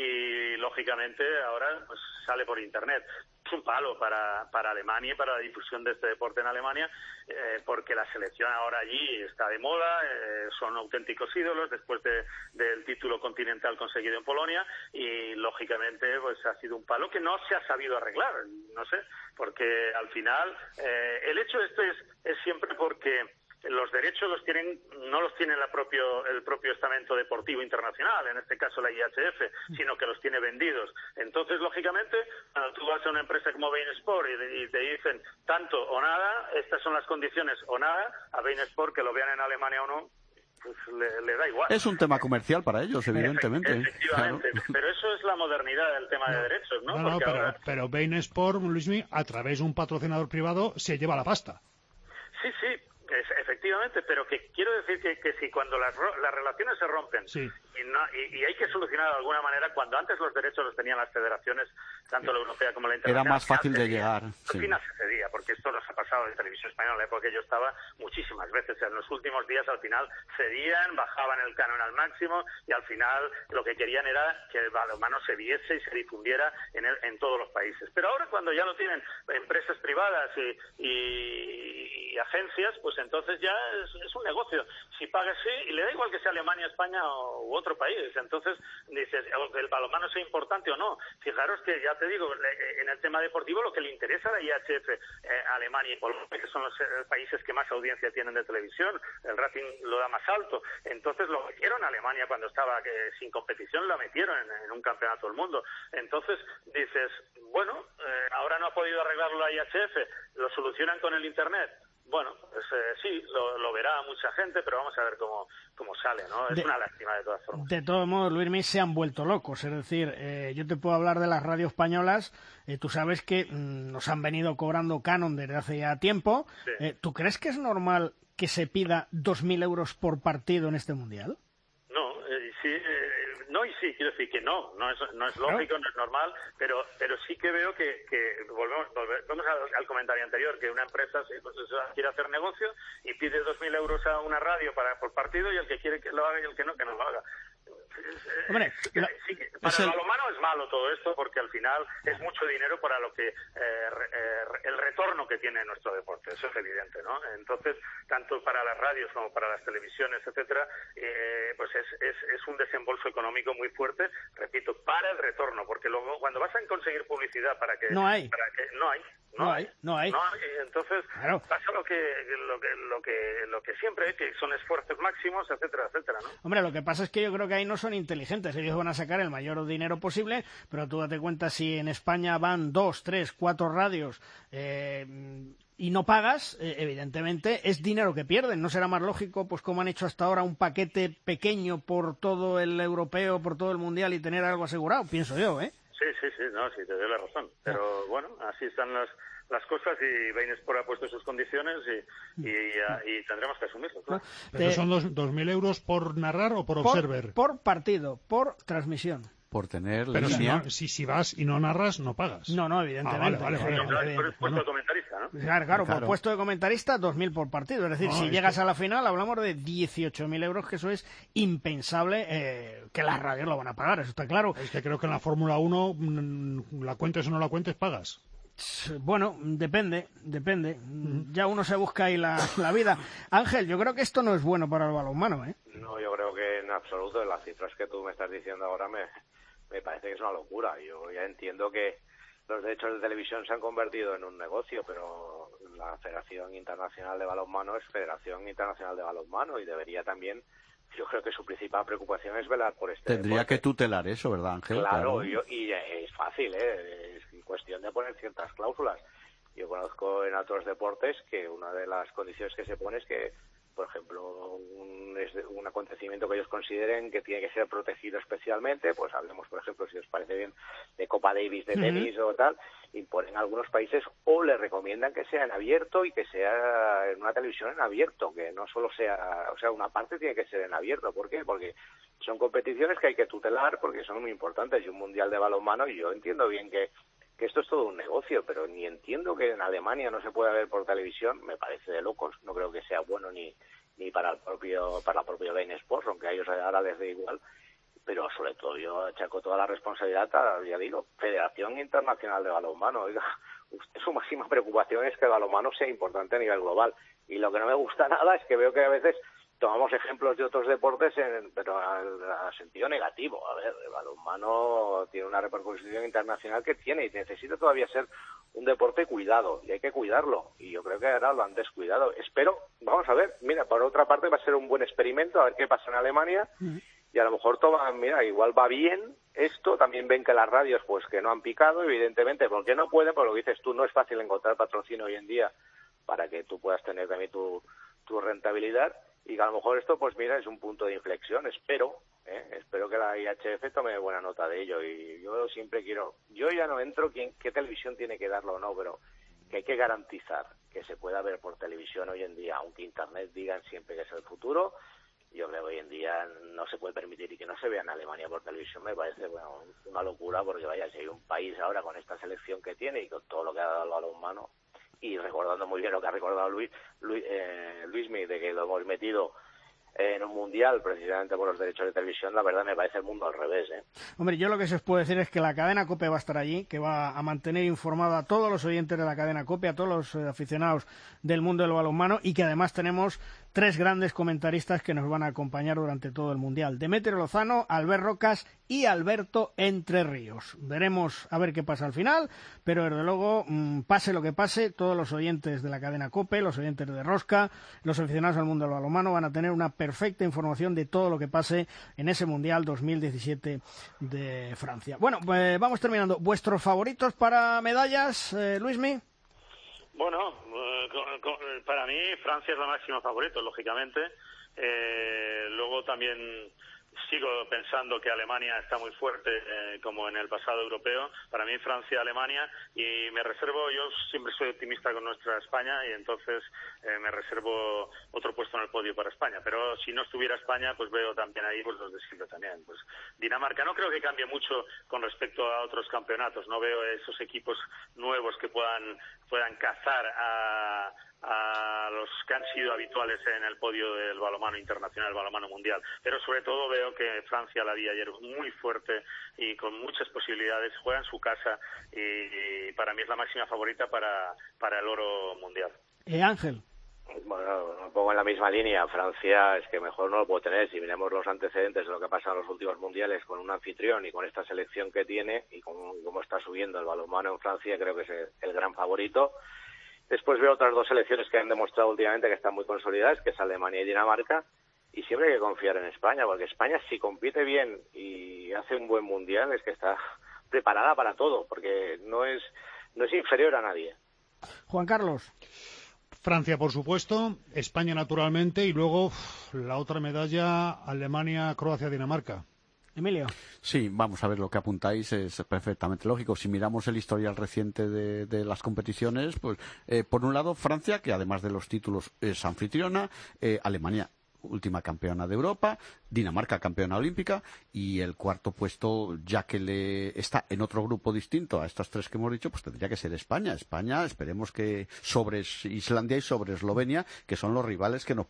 [SPEAKER 12] y lógicamente ahora pues sale por internet. Es un palo para, para Alemania y para la difusión de este deporte en Alemania, eh, porque la selección ahora allí está de moda, eh, son auténticos ídolos después de, del título continental conseguido en Polonia y lógicamente pues ha sido un palo que no se ha sabido arreglar, no sé, porque al final eh, el hecho de esto es, es siempre porque los derechos los tienen, no los tiene la propio, el propio estamento deportivo internacional, en este caso la I H F, sino que los tiene vendidos. Entonces, lógicamente, cuando tú vas a una empresa como Bein Sport y, y te dicen tanto o nada, estas son las condiciones o nada, a Bein Sport, que lo vean en Alemania o no, pues le, le da igual.
[SPEAKER 5] Es un tema comercial para ellos, evidentemente.
[SPEAKER 12] Efectivamente, claro. Pero eso es la modernidad del tema no, de derechos, ¿no?
[SPEAKER 3] No, no pero,
[SPEAKER 12] ahora...
[SPEAKER 3] pero Bein Sport, Luismi, a través de un patrocinador privado, se lleva la pasta.
[SPEAKER 12] Sí, sí. efectivamente, pero que quiero decir que, que si cuando las, las relaciones se rompen
[SPEAKER 3] sí.
[SPEAKER 12] y, no, y, y hay que solucionar de alguna manera, cuando antes los derechos los tenían las federaciones, tanto la europea como la internacional,
[SPEAKER 5] era más fácil de llegar.
[SPEAKER 12] Al
[SPEAKER 5] Sí.
[SPEAKER 12] final se cedía, porque esto nos ha pasado en televisión española, en la época que yo estaba, muchísimas veces. En los últimos días, al final, cedían, bajaban el canon al máximo y al final lo que querían era que el balonmano se viese y se difundiera en, el, en todos los países. Pero ahora, cuando ya lo tienen empresas privadas y, y, y agencias, pues entonces ya es, es un negocio. Si pagas sí, y le da igual que sea Alemania, España o, u otro país. Entonces dices, el balonmano sea importante o no. Fijaros que, ya te digo, en el tema deportivo lo que le interesa a la I H F, eh, Alemania y Polonia, que son los eh, países que más audiencia tienen de televisión, el rating lo da más alto. Entonces lo metieron a Alemania cuando estaba eh, sin competición, lo metieron en, en un campeonato del mundo. Entonces dices, bueno, eh, ahora no ha podido arreglarlo la I H F, lo solucionan con el Internet. Bueno, pues eh, sí, lo, lo verá mucha gente, pero vamos a ver cómo, cómo sale, ¿no? Es
[SPEAKER 2] de,
[SPEAKER 12] una lástima de todas formas.
[SPEAKER 2] De todos modos, Luismi, se han vuelto locos. Es decir, eh, yo te puedo hablar de las radios españolas. Eh, tú sabes que mmm, nos han venido cobrando canon desde hace ya tiempo. Sí. Eh, ¿Tú crees que es normal que se pida dos mil euros por partido en este Mundial?
[SPEAKER 12] No, eh, sí... Eh... No, y sí, quiero decir que no, no es, no es lógico, no es normal, pero pero sí que veo que, que volvemos, volvemos al, al comentario anterior, que una empresa sí, pues, quiere hacer negocio y pide dos mil euros a una radio para por partido y el que quiere que lo haga y el que no, que no lo haga.
[SPEAKER 2] Hombre,
[SPEAKER 12] sí, sí, para el balonmano es malo todo esto porque al final es mucho dinero para lo que eh, eh, el retorno que tiene nuestro deporte, eso es evidente, ¿no? Entonces, tanto para las radios como para las televisiones, etcétera, eh, pues es, es, es un desembolso económico muy fuerte, repito, para el retorno, porque luego cuando vas a conseguir publicidad para que
[SPEAKER 2] no hay,
[SPEAKER 12] para que, no hay
[SPEAKER 2] No, no hay, no hay.
[SPEAKER 12] No hay. Entonces
[SPEAKER 2] claro.
[SPEAKER 12] pasa lo que lo que lo que lo que siempre, que son esfuerzos máximos, etcétera, etcétera, ¿no?
[SPEAKER 2] Hombre, lo que pasa es que yo creo que ahí no son inteligentes. Ellos van a sacar el mayor dinero posible, pero tú date cuenta si en España van dos, tres, cuatro radios eh, y no pagas, eh, evidentemente es dinero que pierden. ¿No será más lógico, pues como han hecho hasta ahora, un paquete pequeño por todo el europeo, por todo el mundial y tener algo asegurado? Pienso yo, ¿eh?
[SPEAKER 12] Sí, sí, sí, no, sí, te doy la razón. Pero bueno, así están las las cosas y Bein Sport ha puesto sus condiciones y, y, y, y tendremos que asumirlo, claro.
[SPEAKER 3] ¿Pero son dos, dos mil euros por narrar o por,
[SPEAKER 2] por
[SPEAKER 3] observer?
[SPEAKER 2] Por partido, por transmisión.
[SPEAKER 5] Por tener
[SPEAKER 3] Pero
[SPEAKER 5] línea.
[SPEAKER 3] si, no, si, si vas y no narras, no pagas.
[SPEAKER 2] No, no, evidentemente.
[SPEAKER 3] Ah, vale, vale, vale,
[SPEAKER 12] vale. Por el puesto de comentarista, ¿no?
[SPEAKER 2] Claro, claro,
[SPEAKER 5] claro.
[SPEAKER 2] por puesto de comentarista, dos mil por partido. Es decir,
[SPEAKER 3] No,
[SPEAKER 2] si
[SPEAKER 3] es
[SPEAKER 2] llegas
[SPEAKER 3] que...
[SPEAKER 2] a la final, hablamos de dieciocho mil euros, que eso es impensable eh, que las radios lo van a pagar, eso está claro.
[SPEAKER 3] Es que creo que en la Fórmula uno, la cuentes o no la cuentes, pagas.
[SPEAKER 2] Bueno, depende, depende. Mm. Ya uno se busca ahí la, la vida. Ángel, yo creo que esto no es bueno para el balonmano, ¿eh?
[SPEAKER 11] No, yo creo que en absoluto. Las cifras que tú me estás diciendo ahora me, me parece que es una locura. Yo ya entiendo que los derechos de televisión se han convertido en un negocio, pero la Federación Internacional de Balonmano es Federación Internacional de Balonmano y debería también, yo creo que su principal preocupación es velar por este
[SPEAKER 5] Tendría
[SPEAKER 11] deporte.
[SPEAKER 5] que tutelar eso, ¿verdad, Ángel?
[SPEAKER 11] Claro,
[SPEAKER 5] claro.
[SPEAKER 11] Yo, y es fácil, ¿eh? Es cuestión de poner ciertas cláusulas. Yo conozco en otros deportes que una de las condiciones que se pone es que, por ejemplo, un, es un acontecimiento que ellos consideren que tiene que ser protegido especialmente, pues hablemos, por ejemplo, si os parece bien, de Copa Davis de tenis uh-huh. o tal, imponen algunos países o le recomiendan que sea en abierto y que sea en una televisión en abierto, que no solo sea, o sea, una parte tiene que ser en abierto. ¿Por qué? Porque son competiciones que hay que tutelar porque son muy importantes y un mundial de balonmano, y yo entiendo bien que que esto es todo un negocio, pero ni entiendo que en Alemania no se pueda ver por televisión, me parece de locos, no creo que sea bueno ni ni para el propio para el propio Bein Sports, aunque a ellos ahora les dé igual, pero sobre todo yo achaco toda la responsabilidad a, ya digo, Federación Internacional de Balonmano. Oiga, usted su máxima preocupación es que el balonmano sea importante a nivel global, y lo que no me gusta nada es que veo que a veces tomamos ejemplos de otros deportes, en, pero al, al sentido negativo. A ver, el balonmano tiene una repercusión internacional que tiene y necesita todavía ser un deporte cuidado, y hay que cuidarlo. Y yo creo que ahora lo han descuidado. Espero, vamos a ver, mira, por otra parte va a ser un buen experimento, a ver qué pasa en Alemania, uh-huh. y a lo mejor toman, mira, igual va bien esto, también ven que las radios pues que no han picado, evidentemente, porque no pueden, por lo que dices tú, no es fácil encontrar patrocinio hoy en día para que tú puedas tener también tu, tu rentabilidad. Y que a lo mejor esto, pues mira, es un punto de inflexión. Espero, ¿eh? espero que la I H F tome buena nota de ello. Y yo siempre quiero, yo ya no entro quién, qué televisión tiene que darlo o no, pero que hay que garantizar que se pueda ver por televisión hoy en día, aunque Internet digan siempre que es el futuro. Yo creo que hoy en día no se puede permitir y que no se vea en Alemania por televisión me parece bueno una locura, porque vaya, si hay un país ahora con esta selección que tiene y con todo lo que ha dado el balonmano, y recordando muy bien lo que ha recordado Luis, Luis, eh, Luismi, de que lo hemos metido en un mundial precisamente por los derechos de televisión, la verdad me parece el mundo al revés, ¿eh?
[SPEAKER 2] Hombre, yo lo que se os puede decir es que la cadena COPE va a estar allí, que va a mantener informada a todos los oyentes de la cadena COPE, a todos los eh, aficionados del mundo del balonmano, y que además tenemos tres grandes comentaristas que nos van a acompañar durante todo el mundial: Demetrio Lozano, Albert Rocas y Alberto Entre Ríos. Veremos a ver qué pasa al final, pero desde luego, mmm, pase lo que pase, todos los oyentes de la cadena COPE, los oyentes de Rosca, los aficionados al mundo del balonmano van a tener una perfecta información de todo lo que pase en ese mundial dos mil diecisiete de Francia. Bueno, pues vamos terminando. ¿Vuestros favoritos para medallas, eh, Luismi?
[SPEAKER 12] Bueno, eh, con, con, para mí Francia es la máxima favorita, lógicamente. Eh, luego también sigo pensando que Alemania está muy fuerte, eh, como en el pasado europeo. Para mí Francia, Alemania, y me reservo, yo siempre soy optimista con nuestra España, y entonces eh, me reservo otro puesto en el podio para España. Pero si no estuviera España, pues veo también ahí pues los de siempre también. Pues Dinamarca no creo que cambie mucho con respecto a otros campeonatos. No veo esos equipos nuevos que puedan puedan cazar a a los que han sido habituales en el podio del balonmano internacional, el balonmano mundial. Pero sobre todo veo que Francia, la vi ayer, muy fuerte y con muchas posibilidades, juega en su casa, y, y para mí es la máxima favorita para, para el oro mundial.
[SPEAKER 2] Eh, Ángel.
[SPEAKER 11] Bueno, me pongo en la misma línea. Francia es que mejor no lo puedo tener. Si miramos los antecedentes de lo que ha pasado en los últimos mundiales con un anfitrión y con esta selección que tiene y con cómo está subiendo el balonmano en Francia, creo que es el, el gran favorito. Después veo otras dos selecciones que han demostrado últimamente que están muy consolidadas, que es Alemania y Dinamarca, y siempre hay que confiar en España, porque España, si compite bien y hace un buen mundial, es que está preparada para todo, porque no es no es inferior a nadie.
[SPEAKER 2] Juan Carlos.
[SPEAKER 3] Francia, por supuesto, España naturalmente, y luego uf, la otra medalla, Alemania, Croacia, Dinamarca.
[SPEAKER 2] Emilio.
[SPEAKER 5] Sí, vamos a ver, lo que apuntáis es perfectamente lógico. Si miramos el historial reciente de, de las competiciones, pues eh, por un lado Francia, que además de los títulos es anfitriona, eh, Alemania última campeona de Europa, Dinamarca campeona olímpica, y el cuarto puesto, ya que le está en otro grupo distinto a estas tres que hemos dicho, pues tendría que ser España. España, esperemos que sobre Islandia y sobre Eslovenia, que son los rivales que nos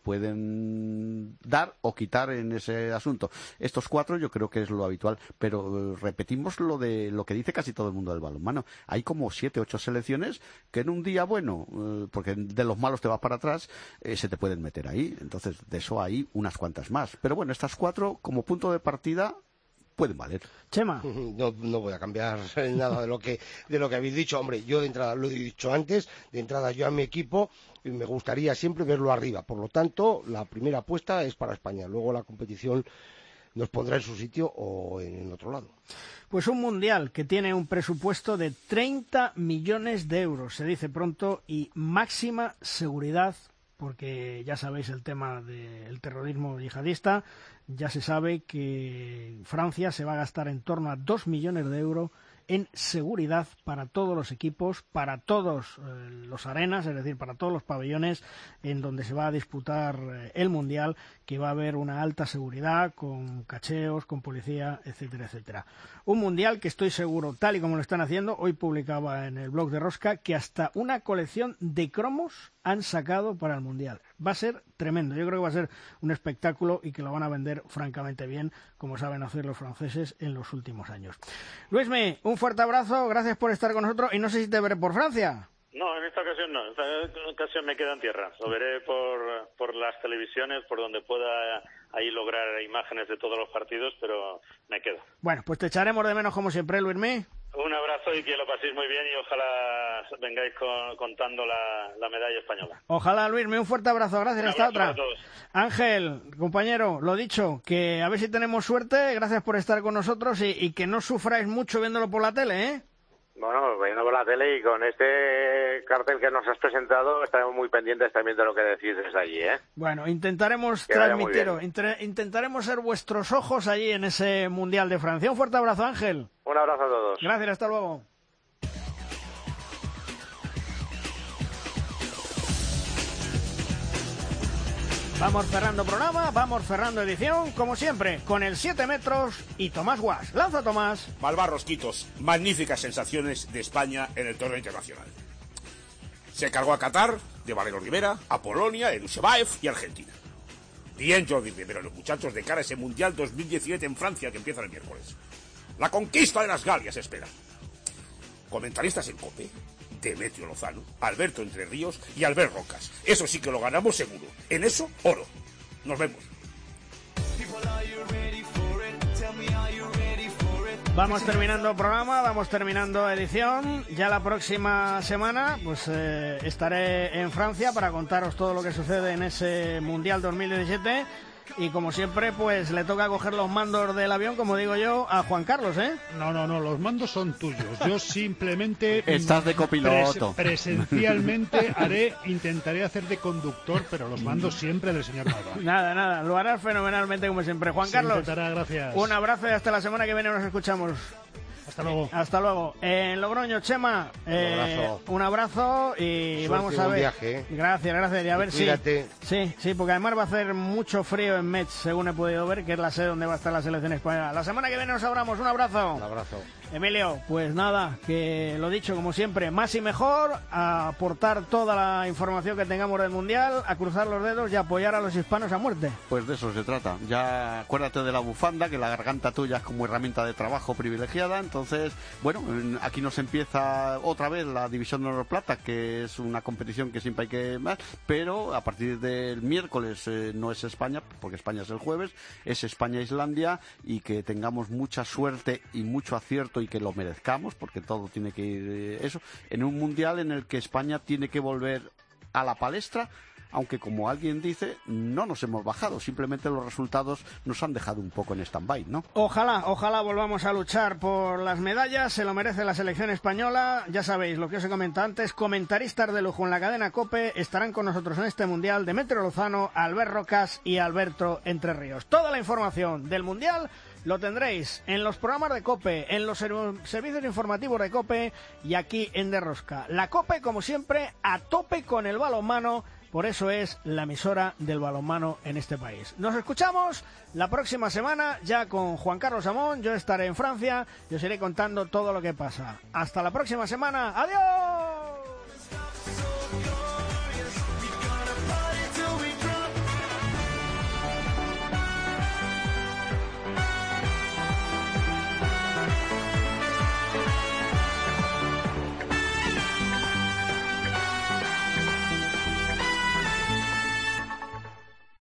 [SPEAKER 5] pueden dar o quitar en ese asunto. Estos cuatro yo creo que es lo habitual, pero eh, repetimos lo de lo que dice casi todo el mundo del balonmano. Hay como siete, ocho selecciones que en un día bueno, eh, porque de los malos te vas para atrás, eh, se te pueden meter ahí. Entonces, de eso hay unas cuantas más. Pero bueno, estas cuatro, como punto de partida, pueden valer.
[SPEAKER 2] Chema.
[SPEAKER 4] No, no voy a cambiar nada de lo que de lo que habéis dicho. Hombre, yo de entrada, lo he dicho antes, de entrada yo a mi equipo me gustaría siempre verlo arriba. Por lo tanto, la primera apuesta es para España. Luego la competición nos pondrá en su sitio o en otro lado.
[SPEAKER 2] Pues un mundial que tiene un presupuesto de treinta millones de euros, se dice pronto, y máxima seguridad, porque ya sabéis el tema del terrorismo yihadista. Ya se sabe que Francia se va a gastar en torno a dos millones de euros en seguridad para todos los equipos, para todos eh, los arenas, es decir, para todos los pabellones en donde se va a disputar eh, el Mundial, que va a haber una alta seguridad con cacheos, con policía, etcétera, etcétera. Un Mundial que estoy seguro, tal y como lo están haciendo, hoy publicaba en el blog de Rosca que hasta una colección de cromos han sacado para el Mundial. Va a ser tremendo, yo creo que va a ser un espectáculo y que lo van a vender francamente bien, como saben hacer los franceses en los últimos años. Luismi, un fuerte abrazo, gracias por estar con nosotros y no sé si te veré por Francia.
[SPEAKER 12] No, en esta ocasión no, en esta ocasión me quedo en tierra. Lo veré por, por las televisiones, por donde pueda ahí lograr imágenes de todos los partidos, pero me quedo.
[SPEAKER 2] Bueno, pues te echaremos de menos como siempre, Luismi.
[SPEAKER 12] Un abrazo y que lo paséis muy bien y ojalá vengáis con, contando la, la medalla española.
[SPEAKER 2] Ojalá, Luismi, un fuerte abrazo, gracias, hasta otra. Ángel, compañero, lo dicho, que a ver si tenemos suerte, gracias por estar con nosotros y, y que no sufráis mucho viéndolo por la tele, ¿eh?
[SPEAKER 11] Bueno, viendo por la tele y con este cartel que nos has presentado, estaremos muy pendientes también de lo que decís desde allí, ¿eh?
[SPEAKER 2] Bueno, intentaremos transmitiros, intentaremos ser vuestros ojos allí en ese Mundial de Francia. Un fuerte abrazo, Ángel.
[SPEAKER 11] Un abrazo a todos.
[SPEAKER 2] Gracias, hasta luego. Vamos cerrando programa, vamos cerrando edición, como siempre, con el siete metros y Tomás Guas. Lanza, Tomás.
[SPEAKER 13] Malvarros Quitos, magníficas sensaciones de España en el torneo internacional. Se cargó a Qatar, de Valero Rivera, a Polonia, Elusebaev y Argentina. Bien, Jordi Rivera, los muchachos de cara a ese Mundial dos mil diecisiete en Francia que empieza el miércoles. La conquista de las Galias espera. Comentaristas en COPE, Demetrio Lozano, Alberto Entre Ríos y Albert Rocas. Eso sí que lo ganamos seguro. En eso, oro. Nos vemos.
[SPEAKER 2] Vamos terminando programa, vamos terminando edición. Ya la próxima semana pues eh, estaré en Francia para contaros todo lo que sucede en ese Mundial dos mil diecisiete. Y como siempre, pues le toca coger los mandos del avión, como digo yo, a Juan Carlos, ¿eh?
[SPEAKER 3] No, no, no, los mandos son tuyos. Yo simplemente...
[SPEAKER 5] Estás de copiloto.
[SPEAKER 3] Pres presencialmente haré, intentaré hacer de conductor, pero los mandos siempre del señor Malva.
[SPEAKER 2] Nada, nada, lo harás fenomenalmente como siempre. Juan
[SPEAKER 3] Se
[SPEAKER 2] Carlos,
[SPEAKER 3] intentará, gracias.
[SPEAKER 2] Un abrazo y hasta la semana que viene nos escuchamos.
[SPEAKER 3] Hasta luego.
[SPEAKER 2] Hasta luego. En Logroño, Chema, eh, un abrazo, un abrazo y
[SPEAKER 4] Suerte
[SPEAKER 2] vamos a ver.
[SPEAKER 4] Viaje, ¿eh?
[SPEAKER 2] Gracias, gracias. Y a ver y
[SPEAKER 4] cuídate.
[SPEAKER 2] si. Sí, sí, porque además va a hacer mucho frío en Metz, según he podido ver, que es la sede donde va a estar la selección española. La semana que viene nos hablamos. Un abrazo.
[SPEAKER 4] Un abrazo.
[SPEAKER 2] Emilio, pues nada, que lo dicho, como siempre, más y mejor, a aportar toda la información que tengamos del Mundial, a cruzar los dedos y apoyar a los hispanos a muerte.
[SPEAKER 5] Pues de eso se trata. Ya acuérdate de la bufanda, que la garganta tuya es como herramienta de trabajo privilegiada. Entonces, bueno, aquí nos empieza otra vez la División de Oro Plata, que es una competición que siempre hay que más, pero a partir del miércoles eh, no es España, porque España es el jueves, es España-Islandia, y que tengamos mucha suerte y mucho acierto y que lo merezcamos, porque todo tiene que ir eh, eso, en un mundial en el que España tiene que volver a la palestra, aunque como alguien dice, no nos hemos bajado, simplemente los resultados nos han dejado un poco en stand-by, ¿no?
[SPEAKER 2] Ojalá, ojalá volvamos a luchar por las medallas, se lo merece la selección española, ya sabéis lo que os he comentado antes, comentaristas de lujo en la cadena COPE estarán con nosotros en este mundial, Demetrio Lozano, Albert Rocas y Alberto Entre Ríos. Toda la información del mundial lo tendréis en los programas de COPE, en los servicios informativos de COPE y aquí en De Rosca. La COPE, como siempre, a tope con el balonmano, por eso es la emisora del balonmano en este país. Nos escuchamos la próxima semana ya con Juan Carlos Amón, yo estaré en Francia y os iré contando todo lo que pasa. Hasta la próxima semana, ¡adiós!